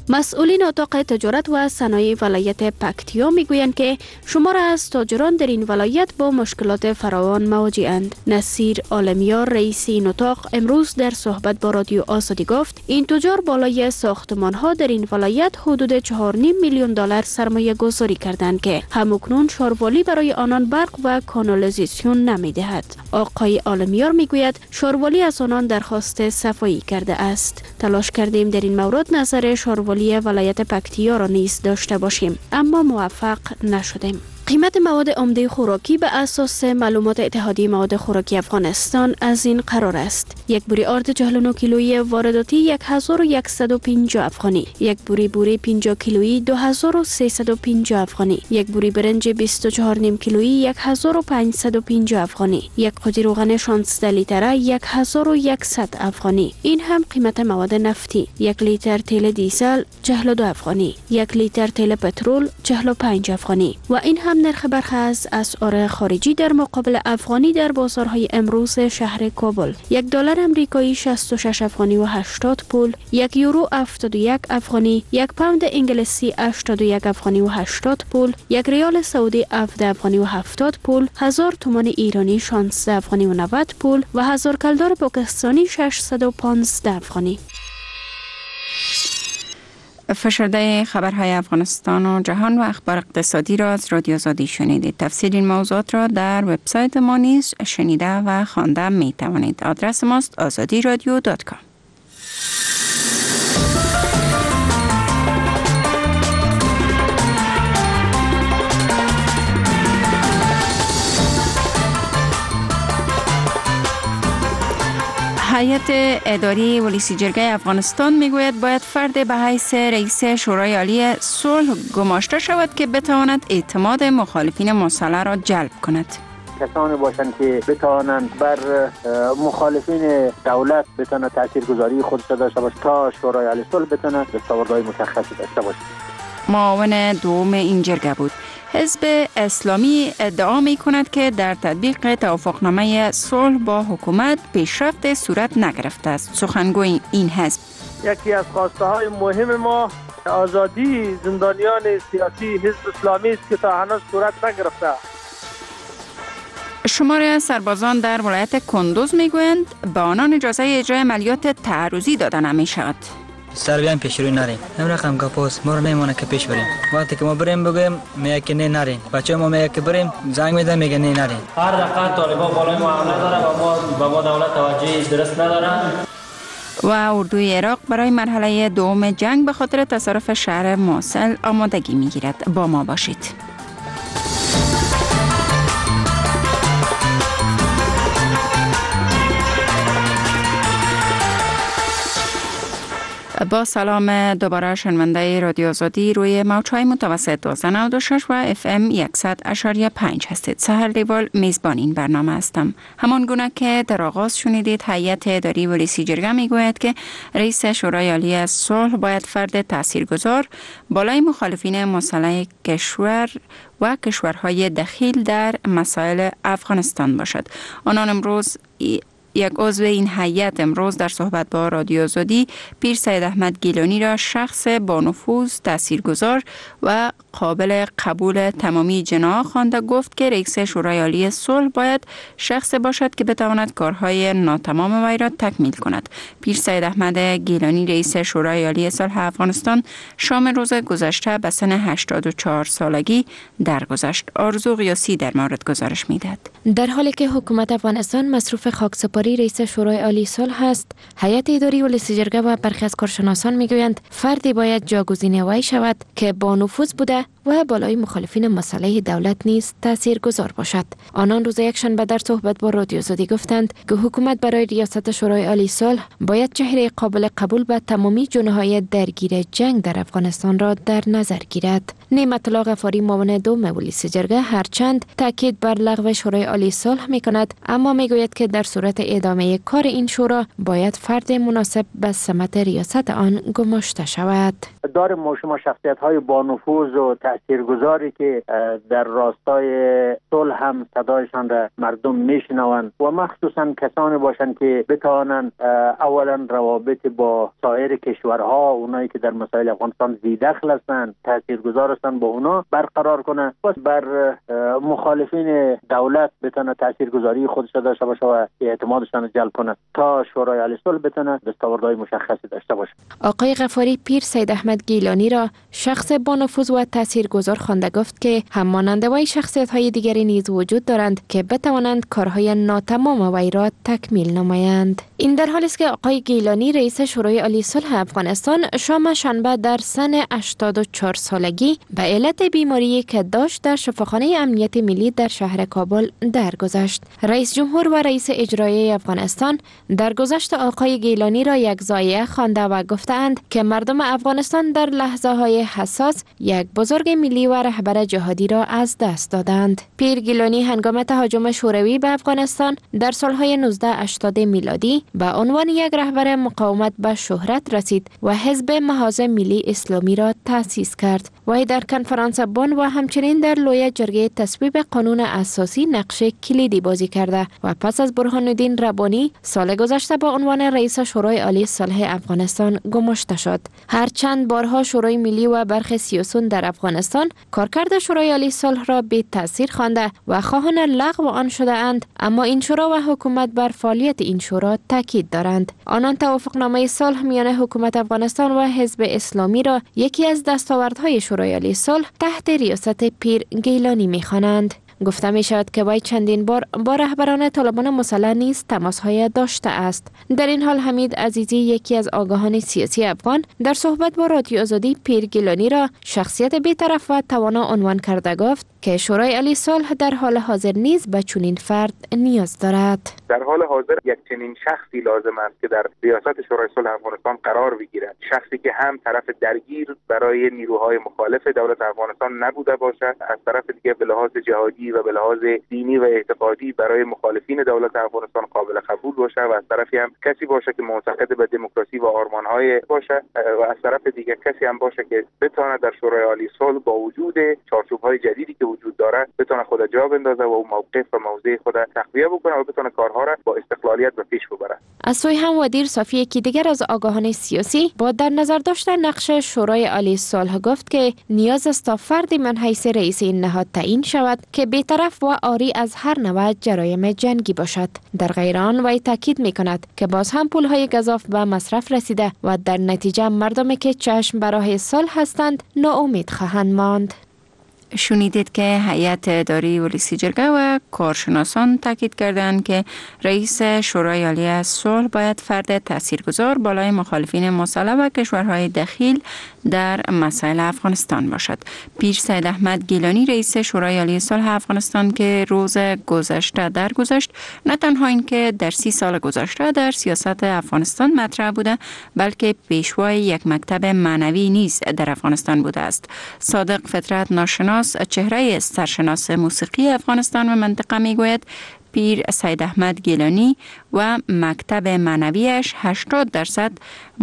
مسئولین اتاق تجارت و صنایع ولایت پکتیا میگویند که شمار از تاجران در این ولایت با مشکلات فراوان مواجه‌اند. نصیر عالمیار رئیس این اتاق امروز در صحبت با رادیو آزادی گفت این تجار بالای ساختمان‌ها در این ولایت حدود 4.5 میلیون دلار سرمایه گذاری کردند که همکنون شاروالی برای آنان برق و کانالیزاسیون نمی‌دهد. آقای عالمیار میگوید شاروالی از آنان درخواست صفایی کرده است. تلاش کردیم در این مورد نظر شاروالی ولایت پکتیا را نیز داشته باشیم اما موفق نشدیم. قیمت مواد عمده خوراکی به اساس معلومات اتحادیه مواد خوراکی افغانستان از این قرار است: یک بوری آرد 49 کیلویی وارداتی 1150 افغانی، یک بوری 50 کیلویی 2350 افغانی، یک بوری برنج 24.5 کیلویی 1550 افغانی، یک قوطی روغن 16 لیتره 1100 افغانی. این هم قیمت مواد نفتی: 1 لیتر تیل دیزل 42 افغانی، 1 لیتر تیل پترول 45 افغانی. و این هم نرخ برخی از اسعار خارجی در مقابل افغانی در بازارهای امروز شهر کابل: 1 دلار امریکایی 66 افغانی و 80 پول، 1 یورو 71 افغانی، 1 پوند انگلیسی 81 افغانی و 80 پول، 1 ریال سعودی 17 افغانی و 70 پول، 1000 تومان ایرانی 16 افغانی و 90 پول و 1000 کلدار پاکستانی 615 افغانی. فشرده خبرهای افغانستان و جهان و اخبار اقتصادی را از رادیو آزادی شنیدید. تفسیر این موضوعات را در وبسایت ما نیز شنیده و خوانده می توانید. آدرس ماست azadiradio.com. هیئت اداری ولسی جرگه افغانستان میگوید باید فرد به حیث رئیس شورای عالی صلح گماشته شود که بتواند اعتماد مخالفین مسلح را جلب کند. کسانی باشند که بتوانند بر مخالفین دولت بتوانند تاثیرگذاری خود داشته باشند تا شورای عالی صلح بتواند دستاوردهای مشخصی داشته باشد. معاون دوم این جرگه بود. حزب اسلامی ادعا می کند که در تطبیق توافقنامه صلح با حکومت پیشرفت صورت نگرفته است. سخنگوی این حزب: یکی از خواسته های مهم ما آزادی زندانیان سیاسی حزب اسلامی است که تا هنوز صورت نگرفته. شماری از سربازان در ولایت کندوز می گویند به آنان اجازه اجرای عملیات تعرضی داده نمی شود. سر بیایم پیش روی نریم. رقم کاپوس ما رو نمیمونه که پیش بریم. وقتی که ما بریم بگیم میگه که نه نریم. بچه ما میگه که بریم زنگ میدن میگه نه نریم. هر دقیقه طالبان بالای معامله داره و ما دولت توجهی درست نداره. و اردوی عراق برای مرحله دوم جنگ به خاطر تصرف شهر موصل آمادگی میگیرد. با ما باشید. با سلام دوباره شنونده رادیو آزادی روی موج‌های متوسط 1296 و FM 100.5 هستید. سحر دیوال میزبان این برنامه هستم. همان گونه که در آغاز شنیدید، هیئت اداری ولسی جرگه میگوید که رئیس شورای عالی صلح باید فرد تاثیرگذار بالای مخالفین مسلح کشور و کشورهای دخیل در مسائل افغانستان باشد. آنان امروز یک عضو این هیئت امروز در صحبت با رادیو آزادی پیر سید احمد گیلانی را شخص با نفوذ، تاثیرگذار و قابل قبول تمامی جناح خوانده. گفت که رئیس شورای عالی صلح باید شخص باشد که بتواند کارهای ناتمام وی را تکمیل کند. پیر سید احمد گیلانی رئیس شورای عالی صلح افغانستان شام روز گذشته به سن 84 سالگی درگذشت. آرزو قیاسی در مورد گزارش میدهد. در حالی که حکومت افغانستان مصروف خاکسپاری رئیس شورای عالی صلح است، هیئت اداری ولسی جرگه و برخی از کارشناسان میگویند فردی باید جاگزین وی شود که با نفوذ بوده و بالای مخالفین مسلح دولت نیز تاثیرگذار باشد. آنان روز یکشنبه در صحبت با رادیو آزادی گفتند که حکومت برای ریاست شورای عالی صلح باید چهره قابل قبول به تمامی جناح‌های درگیر جنگ در افغانستان را در نظر گیرد. نعمت الله غفاری معاون دوم ولسی جرگه هرچند تاکید بر لغو شورای عالی صلح می‌کند، اما میگوید که در صورت ادامه کار این شورا باید فرد مناسب به سمت ریاست آن گماشته شود. داریم ما شما شخصیت‌های با نفوذ و تاثیرگذاری که در راستای صلح هم صدایشان را مردم میشنوند و مخصوصا کسانی باشند که بتوانند اولا روابط با سایر کشورها، اونایی که در مسائل افغانستان ذی‌دخل هستند، تاثیرگذار هستند، با اونا برقرار کنه و بر مخالفین دولت بتونه تاثیرگذاری خودش داشته باشه و اعتمادشان جلب کنه تا شورای عالی صلح بتونه دستاوردهای مشخصی داشته باشه. آقای غفاری پیر سید احمد گیلانی را شخص با نفوذ و تاثیرگذار خوانده گفت که هم مانند وی شخصیت‌های دیگری نیز وجود دارند که بتوانند کارهای ناتمام وی را تکمیل نمایند. این در حالی است که آقای گیلانی رئیس شورای عالی صلح افغانستان شام شنبه در سن 84 سالگی به علت بیماری که داشت در شفاخانه امنیت ملی در شهر کابل درگذشت. رئیس جمهور و رئیس اجرایی افغانستان درگذشت آقای گیلانی را یک ضایعه خوانده و گفتند که مردم افغانستان در لحظه‌های حساس یک بزرگ ملی و رهبر جهادی را از دست دادند. پیر گیلانی هنگام تهاجم شوروی به افغانستان در سالهای 1980 میلادی به عنوان یک رهبر مقاومت به شهرت رسید و حزب محاذ ملی اسلامی را تأسیس کرد. وی در کنفرانس بن و همچنین در لوی جرگه تصویب قانون اساسی نقش کلیدی بازی کرده و پس از برهان الدین ربانی سال گذشته با عنوان رئیس شورای عالی صلح افغانستان گماشته شد. هرچند بارها شورای ملی و برخی سیاسیون در افغانستان کارکرد شورای عالی صلح را بی تاثیر خوانده و خواهان لغو آن شده اند، اما این شورا و حکومت بر فعالیت این شورا تاکید دارند. آنان توافقنامه صلح میان حکومت افغانستان و حزب اسلامی را یکی از دستاوردهای شورای عالی صلح تحت ریاست پیر گیلانی می‌خوانند. گفته می شود که وی چندین بار با رهبران طالبان مسلح نیز تماس‌های داشته است. در این حال حمید عزیزی، یکی از آگاهان سیاسی افغان، در صحبت با رادیو آزادی پیر گیلانی را شخصیت بی‌طرف و توانا عنوان کرده گفت که شورای عالی صلح در حال حاضر نیز به چنین فرد نیاز دارد. در حال حاضر یک چنین شخصی لازم است که در ریاست شورای صلح افغانستان قرار بگیرد، شخصی که هم طرف درگیر برای نیروهای مخالف دولت افغانستان نبوده باشد، از طرف دیگه به لحاظ جهادی و به لحاظ دینی و اعتقادی برای مخالفین دولت افغانستان قابل قبول باشه و از طرفی هم کسی باشه که معتقد به دموکراسی و آرمان‌های باشه و از طرف دیگه کسی هم باشه که بتونه در شورای عالی صلح با وجود چارچوب‌های جدیدی که وجود داره بتونه خود جا بندازه و موقف و موضع خود تقویت بکنه و بتونه کارها را با استقلالیت به پیش ببره. از سوی هم ودیر صافی، یکی دیگر از آگاهان سیاسی، با در نظر داشتن نقش شورای عالی صلح گفت که نیاز است تا فردی من حیث رئیس این نهاد تعیین شود که بی‌طرف و عاری از هر نوع جرایم جنگی باشد. در غیر آن وی تاکید می‌کند که باز هم پول‌های گزاف به مصرف رسیده و در نتیجه مردمی که چشم به راه صلح هستند ناامید خواهند ماند. شنیدید که هیئت اداری ولسی جرگه و کارشناسان تاکید کردند که رئیس شورای عالی صلح باید فرد تاثیرگذار بالای مخالفین مسلح و کشورهای دخیل در مسائل افغانستان باشد. پیر سید احمد گیلانی رئیس شورای عالی صلح افغانستان که روز گذشته درگذشت، نه تنها اینکه در 30 سال گذشته در سیاست افغانستان مطرح بوده، بلکه پیشوای یک مکتب معنوی نیز در افغانستان بوده است. صادق فطرت ناشناس، چهره سرشناس موسیقی افغانستان و منطقه میگوید پیر سید احمد گیلانی و مکتب معنویش 80%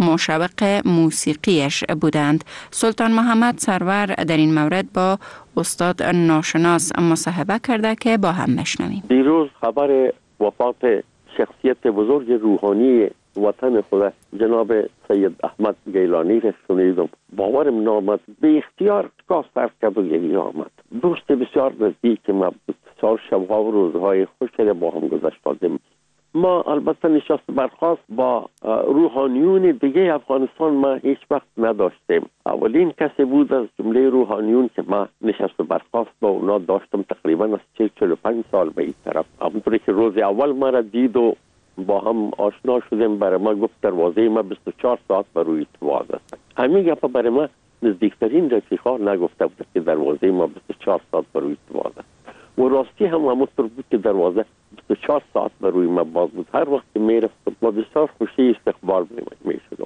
مشوق موسیقیش بودند. سلطان محمد سرور در این مورد با استاد ناشناس مصاحبه کرده که با هم میشنویم. دیروز خبر وفات شخصیت بزرگ روحانی وطن خود جناب سید احمد گیلانی را شنیدم. باورم نامد، به اختیار کاس صرف کرد و یکی آمد. دوست بسیار نزدیک ما بود. سال شبها و روزهای خوشی با هم گذشتیم. ما البته نشست برخاست با روحانیون دیگه افغانستان ما هیچ وقت نداشتیم. اولین کسی بود از جمله روحانیون که ما نشست برخاست با اونا داشتم تقریبا از 45 سال به این طرف. همونطوری که روز اول ما را دید و با هم آشنا شدیم، برای ما گفت دروازه ما 24 ساعت بر روی باز است. همین گپ برای ما نزدیکترین رفیقا نگفته بود که دروازه ما 24 ساعت بر روی باز است. و راستی هم همونطور بود که دروازه 24 ساعت بر روی ما باز بود. هر وقت میرفتم با بسیار خوشی استقبال میشدم.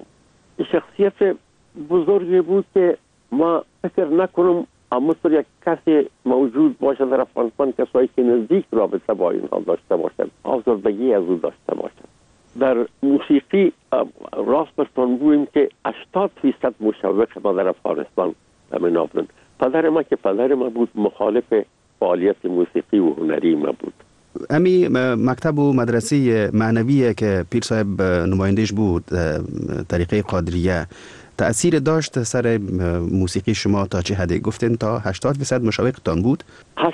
شخصیت بزرگی بود که ما فکر نکنم همونطور یک کسی موجود باشه در افغانستان کسایی که نزدیک رابطه با اینها داشته باشد، آزردگی از او داشته باشد. در موسیقی راست برتون بویم که 80% مشوق ما در افغانستان امنا بودن. پدر ما که پدر ما بود مخالف فعالیت موسیقی و هنری ما بود. امی مکتب و مدرسه معنویه که پیر صاحب نمایندش بود، طریقه قادریه، تأثیر داشت سر موسیقی شما تا چه حدی؟ گفتین تا 80% مشوقتان بود؟ 80%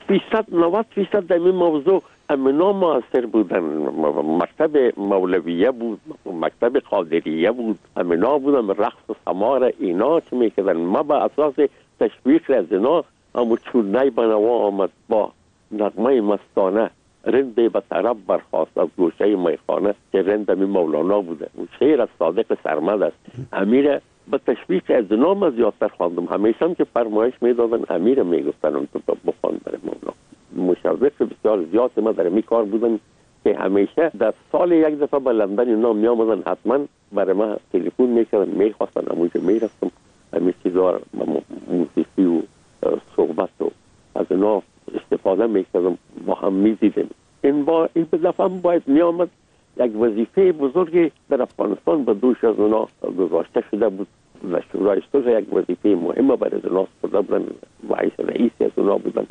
90% در این موضوع امنا موثر بودن. مکتب مولویه بود، مکتب قادریه بود، امنا بودن رقص و سمار اینا چه میکردن. ما به اساس تشویق از اینا اما چونای بنوا آمد با نغمه مستانه رند به طرف برخواست از گوشه میخانه که رند می مولانا بوده. شعر از صادق سرمد است. امیر به تشویق از اینا ما زیادتر خواندم. همیشه هم که فرمایش میدادن امیر میگفتن اون تو بخوان برای مولانا. مشوق بسیار زیاد ما در می کار بودن که همیشه در سال یک دفعه به لندن اینا می آمدن، حتما برای ما تلفن میکردن، میخواستن اموجه میرفتم همین چیزا موسیقی و صحبت و از اینا استفاده میکردم، با هم میدیدیم. این به دفعه هم باید میامد یک وظیفه بزرگی در افغانستان به دوش از اونا گذاشته شده بود و شورای صلح یک وظیفه مهمه برای اونا سپرده بودن، رئیسی از اونا بودن.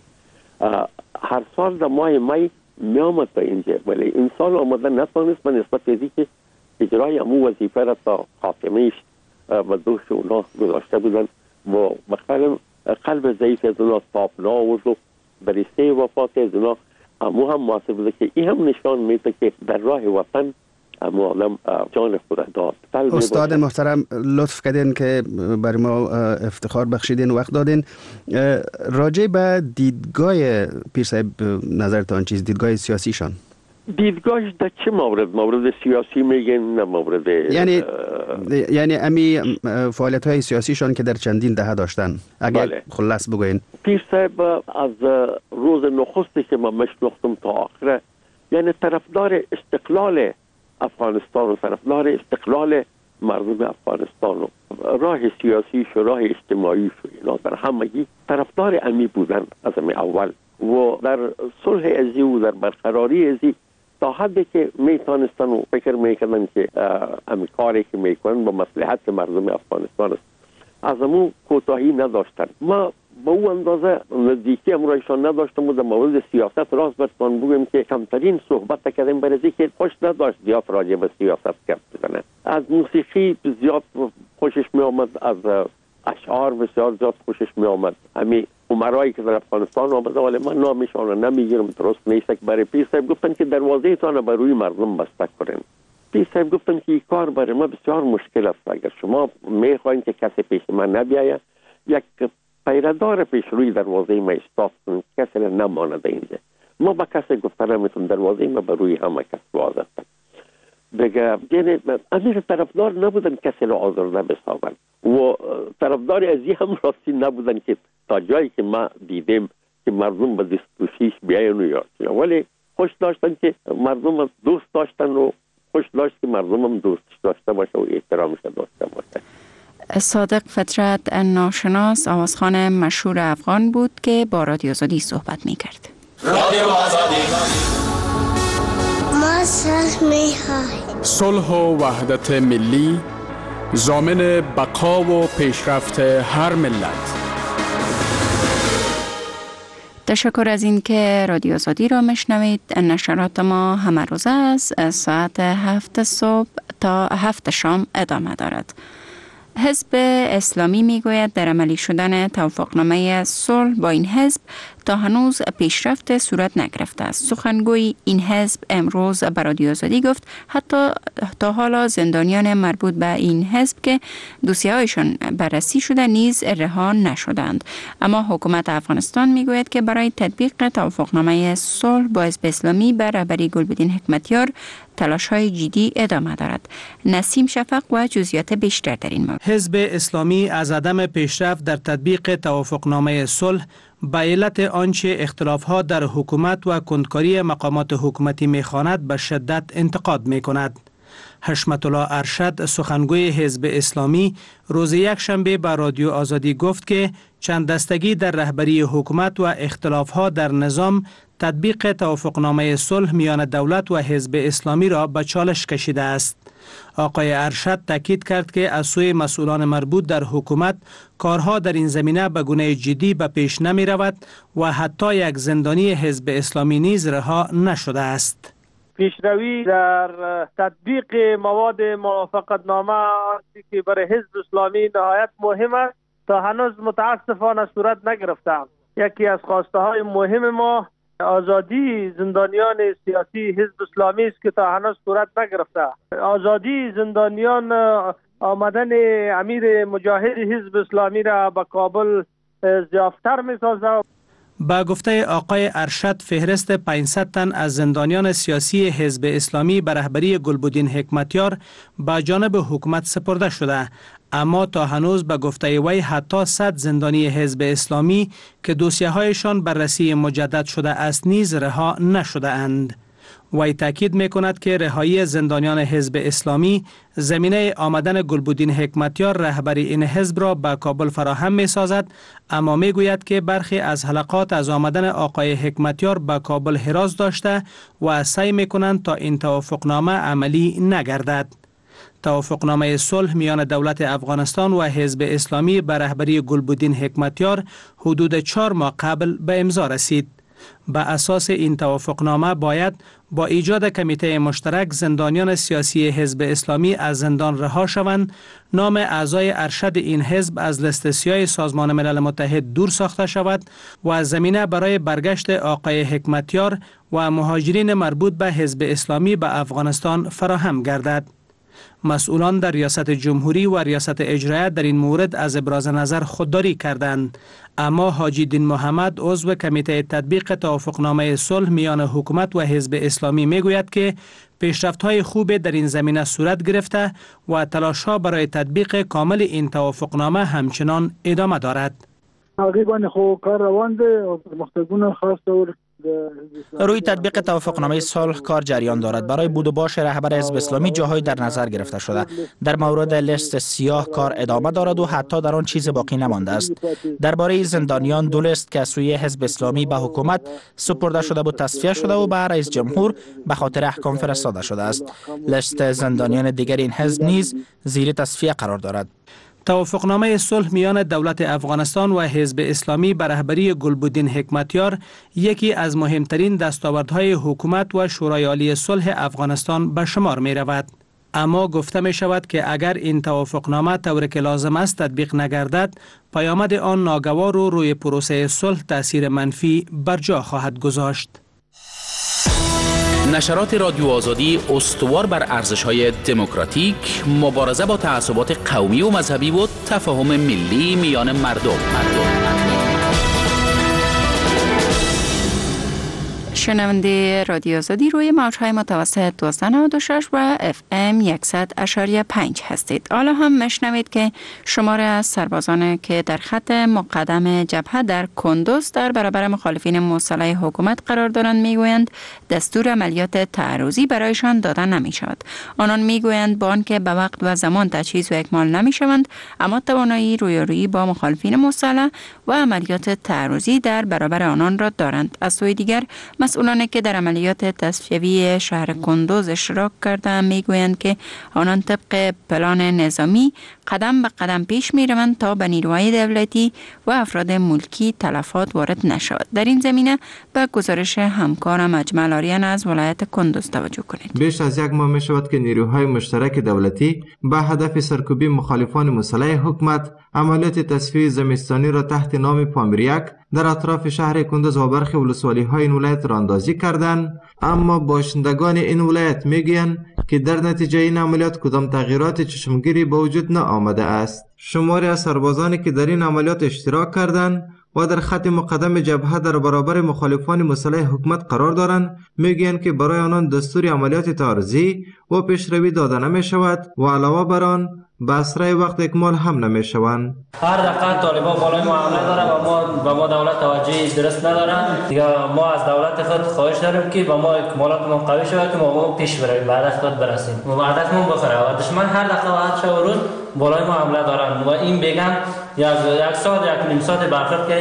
هر سال در ماه می میامد به اینجا، ولی این سال آمدن نتوانست به نسبت ازی که اجرای امو وظیفه را تا خاتمهش به دوش اونا گذاشته بودن و بخیرم قلب ضعیف از اونا تاب ناورد و بریسته وفات از اونا امو هم محاسب بوده که این هم نشان میده که در راه وطن امو آدم جان خود داد. استاد محترم لطف کردین که برای ما افتخار بخشیدین، وقت دادین. راجع به دیدگاه پیر صاحب نظرتان چیز؟ دیدگاه سیاسیشان؟ دیدگاهش در چه مورد سیاسی میگن؟ نه مورد یعنی امی فعالیت های سیاسیشان که در چندین دهه داشتن اگر خلاص بگوین. پیر صاحب از روز نخستی که من مشناختم تا آخره یعنی طرفدار استقلال افغانستان و طرفدار استقلال مردم افغانستان و راه سیاسیش و راه اجتماعیش و اینا در همگی طرفدار امی بودن از امی اول و در صلح ازی و در برقراری ازی تا حدی که میتونستن و فکر میکنن که امی کاری که میکنن با مصلحت مردم افغانستان است. از امو کوتاهی نداشتن. ما با او اندازه نزدیکی امرایشان نداشتم و در مورد سیاست راست برتان بگویم که کمترین صحبت کردیم برای که خوش نداشت زیاد راجع به سیاست کرد بزنه. از موسیقی زیاد خوشش می آمد، از اشعار بسیار زیاد خوشش می آمد. همین عمرایی که در افغانستان آمده ولی من نامشان رو نمیگیرم، درست نیست. برای پیر صاحب گفتن که دروازه تان بر روی مردم بسته کنین. پیر صاحب گفتن که این کار برای ما بسیار مشکل است. اگر شما میخواین که کسی پیش من نبیاید، یک پیردار پیش روی دروازه ما استاد کنید، کسی نماند اینجا. ما با کسی گفتن نمیتون دروازه ما بر روی همه کس باز است. دیگه یعنی امیر طرفدار نبودن کسی رو آزرده بسازن و طرفدار ازی هم راستی نبودن که تا جایی که ما دیدیم که مردم به دستوشیش بیاین و یا ولی خوش داشتن که مردم دوست داشتن و خوش داشت که مردم هم دوستش داشته باشه و احترامش داشته باشه. صادق فطرت ناشناس آوازخوان مشهور افغان بود که با رادیو آزادی صحبت می‌کرد. رادیو آزادی ما صلح می‌خواهیم. صلح و وحدت ملی ضامن بقا و پیشرفت هر ملت. تشکر از این که رادیو آزادی را میشنوید. نشرات ما همه روزه است ساعت 7 صبح تا 7 شام ادامه دارد. حزب اسلامی میگوید در عملی شدن توافقنامه صلح با این حزب تا هنوز پیشرفت صورت نگرفته است. سخنگوی این حزب امروز به رادیو آزادی گفت حتی تا حالا زندانیان مربوط به این حزب که دوسیه‌هایشان بررسی شده نیز رها نشدند. اما حکومت افغانستان میگوید که برای تطبیق توافقنامه صلح با حزب اسلامی به رهبری گلبدین حکمتیار تلاش‌های جدی ادامه دارد. نسیم شفق و جزئیات بیشتر در این مورد. حزب اسلامی از عدم پیشرفت در تطبیق توافقنامه صلح به علت آنچه اختلاف‌ها در حکومت و کندکاری مقامات حکومتی می‌خواند به شدت انتقاد می‌کند. حشمت الله ارشد سخنگوی حزب اسلامی روز یکشنبه به رادیو آزادی گفت که چند دستگی در رهبری حکومت و اختلاف‌ها در نظام تطبیق توافقنامه صلح میان دولت و حزب اسلامی را به چالش کشیده است. آقای ارشد تاکید کرد که از سوی مسئولان مربوط در حکومت کارها در این زمینه به گونه جدی به پیش نمی رود و حتی یک زندانی حزب اسلامی نیز رها نشده است. پیشروی در تطبیق مواد موافقتنامه آنچه که برای حزب اسلامی نهایت مهم است تا هنوز متاسفانه صورت نگرفته. یکی از خواسته های مهم ما آزادی زندانیان سیاسی حزب اسلامی است که تا هنوز صورت نگرفته. آزادی زندانیان آمدن امیر مجاهد حزب اسلامی را به کابل ضعیفتر می‌سازد. با گفته آقای ارشد فهرست 500 تن از زندانیان سیاسی حزب اسلامی به رهبری گلبدین حکمتیار به جانب حکومت سپرده شده، اما تا هنوز به گفته وی حتی 100 زندانی حزب اسلامی که دوسیه هایشان بررسی مجدد شده است نیز رها نشده اند. وی تاکید می کند که رهایی زندانیان حزب اسلامی زمینه آمدن گلبدین حکمتیار رهبری این حزب را به کابل فراهم می سازد، اما می گوید که برخی از حلقات از آمدن آقای حکمتیار به کابل حراس داشته و سعی می کنند تا این توافقنامه عملی نگردد. توافقنامه صلح میان دولت افغانستان و حزب اسلامی به رهبری گلبدین حکمتیار حدود 4 ماه قبل به امضا رسید. به اساس این توافقنامه باید با ایجاد کمیته مشترک زندانیان سیاسی حزب اسلامی از زندان رها شوند، نام اعضای ارشد این حزب از لیست سیاه سازمان ملل متحد دور ساخته شود و زمینه برای برگشت آقای حکمتیار و مهاجرین مربوط به حزب اسلامی به افغانستان فراهم گردد. مسئولان در ریاست جمهوری و ریاست اجرایه در این مورد از ابراز نظر خودداری کردند، اما حاجی دین محمد عضو کمیته تطبیق توافقنامه صلح میان حکومت و حزب اسلامی میگوید که پیشرفت‌های خوب در این زمینه صورت گرفته و تلاش‌ها برای تطبیق کامل این توافقنامه همچنان ادامه دارد. تقریبا کار روان ده و مختگون خاص طور روی تطبیق توافقنامه صلح کار جریان دارد. برای بود و باش رهبر حزب اسلامی جاهای در نظر گرفته شده. در مورد لیست سیاه کار ادامه دارد و حتی در آن چیز باقی نمانده است. درباره زندانیان 2 لیست که از سوی حزب اسلامی به حکومت سپرده شده بود تصفیه شده و به رئیس جمهور به خاطر احکام فرستاده شده است. لیست زندانیان دیگر این حزب نیز زیر تصفیه قرار دارد. توافقنامه صلح میان دولت افغانستان و حزب اسلامی به رهبری گلبدین حکمتیار یکی از مهمترین دستاوردهای حکومت و شورای عالی صلح افغانستان به شمار می رود. اما گفته می شود که اگر این توافقنامه طوری که لازم است تطبیق نگردد، پیامد آن ناگوار و روی پروسه صلح تأثیر منفی بر جا خواهد گذاشت. نشرات رادیو آزادی استوار بر ارزش‌های دموکراتیک، مبارزه با تعصبات قومی و مذهبی و تفاهم ملی میان مردم. شنونده رادیو آزادی روی موج‌های متوسط 1296 و FM 100.5 هستید. حالا هم مشنوید که شماره از سربازان که در خط مقدم جبهه در کندوز در برابر مخالفین مسلح حکومت قرار دارند میگویند دستور عملیات تعرضی برایشان داده نمی شود. آنان میگویند با آنکه به وقت و زمان تجهیز و اکمال نمی شوند، اما توانایی رویارویی با مخالفین مسلح و عملیات تعرضی در برابر آنان را دارند. از سوی دیگر مسئولانی که در عملیات تصفیوی شهر کندوز اشتراک کردند میگویند که آنان طبق پلان نظامی قدم به قدم پیش می روند تا به نیروهای دولتی و افراد ملکی تلفات وارد نشود. در این زمینه به گزارش همکارم اجمل آریان از ولایت کندوز توجه کنید. بیش از 1 ماه می شود که نیروهای مشترک دولتی به هدف سرکوبی مخالفان مسلح حکومت عملیات تصفیه زمستانی را تحت نام پامیر 1 در اطراف شهر کندوز و برخی ولسوالی‌های این ولایت را اندازی کردند، اما باشندگان این ولایت میگویند که در نتیجه این عملیات کدام تغییرات چشمگیری به وجود نآمده است. شماری از سربازانی که در این عملیات اشتراک کردند و در خط مقدم جبهه در برابر مخالفان مسلح حکومت قرار دارند میگویند که برای آنان دستور عملیات تعرضی و پیشروی داده نمی شود و علاوه بر آن به اسرع وقت اکمال هم نمی شوند. هر دقیقه طالبان بالای معامله داره و ما دولت توجهی درست نداره. دیگه ما از دولت خود خواهش داریم که با ما اکمالاتمون قوی شود که ما پیش بریم، به هدف خود برسیم و به هدفمون بخوره. و دشمن هر دقیقه و هر شب و روز بالای معامله دارن و این بگن یک ساعت یک نیم ساعت برخورد کردیم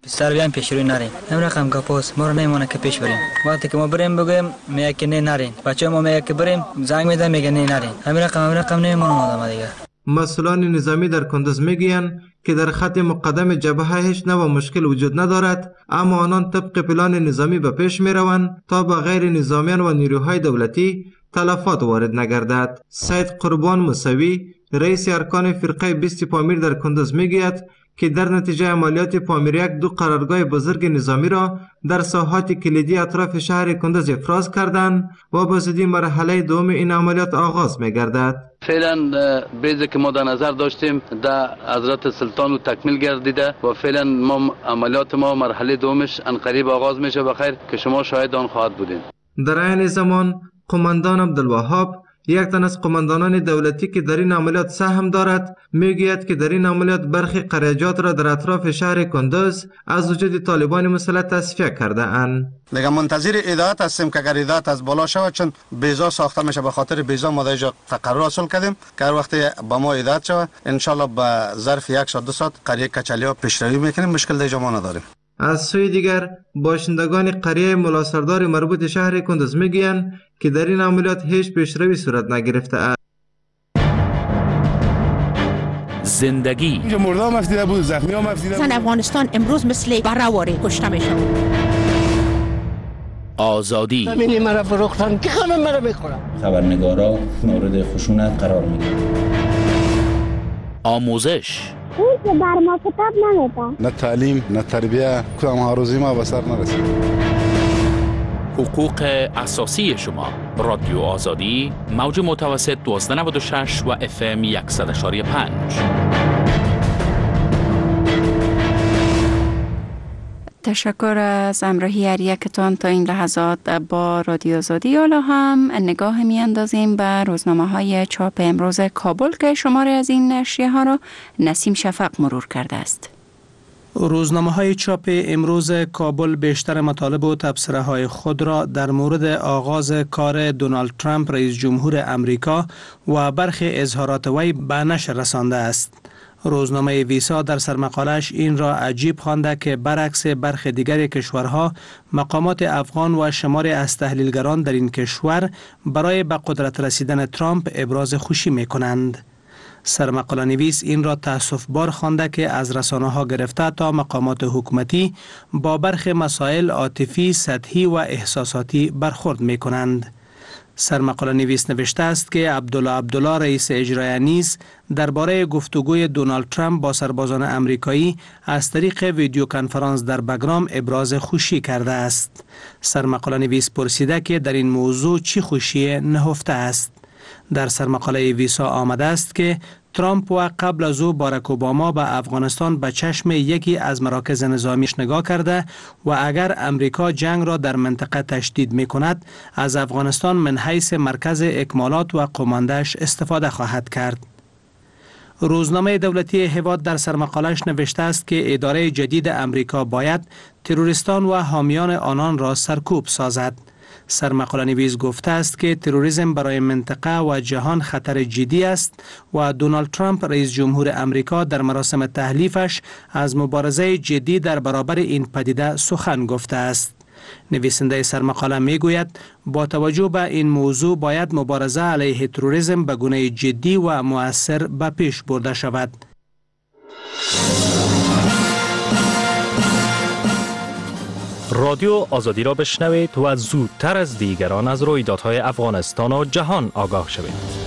سر بیایم پیش روی نریم. این رقم کاپوس ما رو نمیمونه که پیش بریم. وقتی که ما بریم بگیم میگه که نه نرین. بچه ما میگه که بریم زنگ میده میگه نه نرین. همین رقم نمیمونه آدم دیگه. مسئولان نظامی در کندز میگویند که در خط مقدم جبهه هیچ نوع مشکل وجود ندارد، اما آنان طبق پلان نظامی به پیش میروند تا به غیر نظامیان و نیروهای دولتی تلفات وارد نگردد. سید قربان موسوی رئیس ارکان فرقه 20 پامیر در کندز میگوید که در نتیجه عملیات پامیر یک 2 قرارگاه بزرگ نظامی را در ساحات کلیدی اطراف شهر کندز افراز کردند و به زودی مرحله دوم این عملیات آغاز می‌گردد. فعلا بیزی که ما در نظر داشتیم در حضرت سلطان و تکمیل گردیده و فعلا ما عملیات ما مرحله دومش انقریب آغاز میشه بخیر که شما شاهد آن خواهد بودین. در این زمان قماندان عبدالوهاب، یک تن از قماندانان دولتی که در این عملیات سهم دارد، میگوید که در این عملیات برخی قریجات را در اطراف شهر کندز از وجود طالبان مسلح تصفیه کرده اند. دیگه منتظر هدایت هستیم که اگر هدایت از بالا شود، چون بیزا ساخته میشه، به خاطر بیزا ما در تقرر حاصل کردیم که هر وقت با ما هدایت شود ان شاء الله به ظرف 1 ساعت 2 ساعت قریه کچلیا پیشروی میکنیم، مشکل دیگه ما نداریم. از سوی دیگر باشندگان قریه ملاسردار مربوط شهر کندز میگویند که در این عملیات هیچ پیشروی صورت نگرفته است. زندگی اینجا مردا مفدیده بود، زخمی ها مفدیده بود. افغانستان امروز مثل برآوری کشته میشه. آزادی همین مرا فروختن که همه مرا میخورن. خبرنگارا مورد خشونت قرار میگیرن. آموزش اون که بر ما کتاب نمیده، نه تعلیم نه تربیه، کدام هاروزی ما به سر نرسید. حقوق اساسی شما. رادیو آزادی، موج متوسط 1296 و FM 100.5. تشکر از همراهی هر یکتان تا این لحظات با رادیو آزادی. حالا هم نگاه میاندازیم به روزنامه های چاپ امروز کابل که شماره از این نشریه ها را نسیم شفق مرور کرده است. روزنامه های چاپ امروز کابل بیشتر مطالب و تبصره های خود را در مورد آغاز کار دونالد ترامپ رئیس جمهور امریکا و برخی اظهارات وی به نشر رسانده است. روزنامه ویسا در سرمقالش این را عجیب خوانده که برعکس برخی دیگر کشورها، مقامات افغان و شماری از تحلیلگران در این کشور برای به قدرت رسیدن ترامپ ابراز خوشی می کنند. سرمقاله نویس این را تأسف بار خوانده که از رسانه ها گرفته تا مقامات حکومتی با برخی مسائل عاطفی، سطحی و احساساتی برخورد می کنند. سرمقاله نویس نوشته است که عبدالله رئیس اجرایی نیز درباره گفتگوی دونالد ترامپ با سربازان امریکایی از طریق ویدیو کنفرانس در بگرام ابراز خوشی کرده است. سرمقاله نویس پرسیده که در این موضوع چی خوشی نهفته است. در سرمقاله ویسا آمده است که ترامپ و قبل از او باراک اوباما به افغانستان به چشم یکی از مراکز نظامیش نگاه کرده و اگر امریکا جنگ را در منطقه تشدید می کند، از افغانستان من حیث مرکز اکمالات و قمانده‌اش استفاده خواهد کرد. روزنامه دولتی هواد در سرمقالش نوشته است که اداره جدید امریکا باید تروریستان و حامیان آنان را سرکوب سازد. سرمقاله نویس گفته است که تروریسم برای منطقه و جهان خطر جدی است و دونالد ترامپ رئیس جمهور امریکا در مراسم تحلیفش از مبارزه جدی در برابر این پدیده سخن گفته است. نویسنده سرمقاله می گوید با توجه به این موضوع باید مبارزه علیه تروریسم به گونه جدی و مؤثر به پیش برده شود. رادیو آزادی را بشنوید و زودتر از دیگران از رویدادهای افغانستان و جهان آگاه شوید.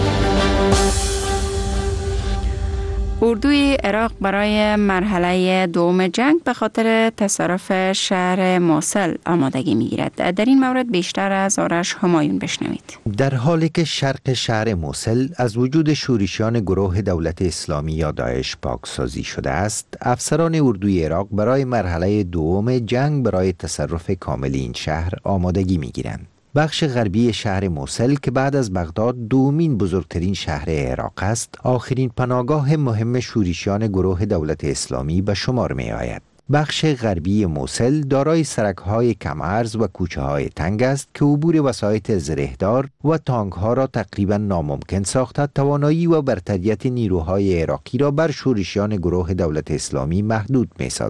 اردوی عراق برای مرحله دوم جنگ به خاطر تصرف شهر موصل آمادگی می‌گیرد. در این مورد بیشتر از آرش همایون بشنوید. در حالی که شرق شهر موصل از وجود شورشیان گروه دولت اسلامی یا داعش پاکسازی شده است، افسران اردوی عراق برای مرحله دوم جنگ برای تصرف کامل این شهر آمادگی می‌گیرند. بخش غربی شهر موصل که بعد از بغداد دومین بزرگترین شهر عراق است، آخرین پناهگاه مهم شورشیان گروه دولت اسلامی به شمار می آید. بخش غربی موصل دارای سرک‌های کم عرض و کوچه‌های تنگ است که عبور وسایط زرهدار و تانک‌ها را تقریباً ناممکن ساخته توانایی و برتریت نیروهای عراقی را بر شورشیان گروه دولت اسلامی محدود می‌سازد.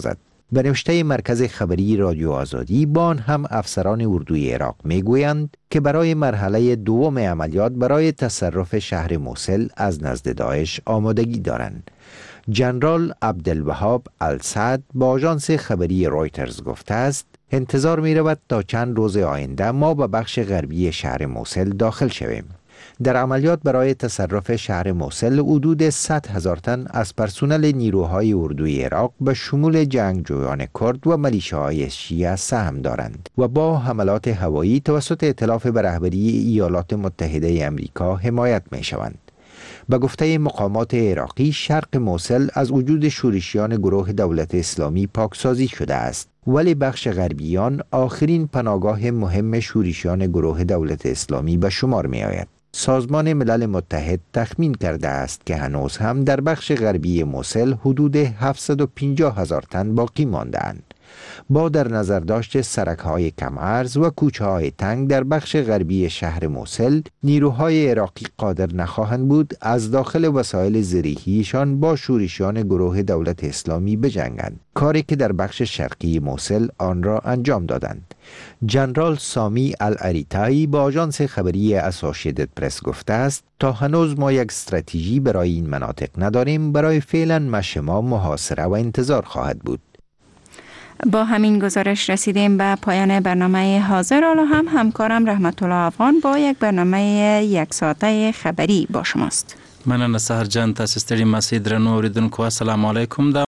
به نوشته مرکز خبری رادیو آزادی، با آن هم افسران اردوی عراق میگویند که برای مرحله دوم عملیات برای تصرف شهر موصل از نزد داعش آمادگی دارند. جنرال عبدالوهاب السعد با آژانس خبری رویترز گفته است انتظار می رود تا چند روز آینده ما به بخش غربی شهر موصل داخل شویم. در عملیات برای تصرف شهر موصل حدود 100,000 تن از پرسنل نیروهای اردوی عراق به شمول جنگجویان کرد و ملیشه‌های شیعه سهم دارند و با حملات هوایی توسط ائتلاف به رهبری ایالات متحده آمریکا حمایت می شوند. به گفته مقامات عراقی، شرق موصل از وجود شورشیان گروه دولت اسلامی پاکسازی شده است، ولی بخش غربیان آخرین پناهگاه مهم شورشیان گروه دولت اسلامی به شمار می آید. سازمان ملل متحد تخمین کرده است که هنوز هم در بخش غربی موصل حدود 750,000 تن باقی مانده‌اند. با در نظر داشت سرک‌های کم عرض و کوچه‌های تنگ در بخش غربی شهر موصل، نیروهای عراقی قادر نخواهند بود از داخل وسایل زرهیشان با شورشیان گروه دولت اسلامی بجنگند، کاری که در بخش شرقی موصل آن را انجام دادند. جنرال سامی الاریتایی با آژانس خبری اسوشییتد پرس گفته است تا هنوز ما یک استراتژی برای این مناطق نداریم، برای فعلا مشی ما محاصره و انتظار خواهد بود. با همین گزارش رسیدیم به پایان برنامه حاضر. حالا هم همکارم رحمت الله افغان با یک برنامه یک ساعته خبری با شماست. مننه سهر جان، تاسو ستړي مسعود رنو اوریدونکو، السلام علیکم.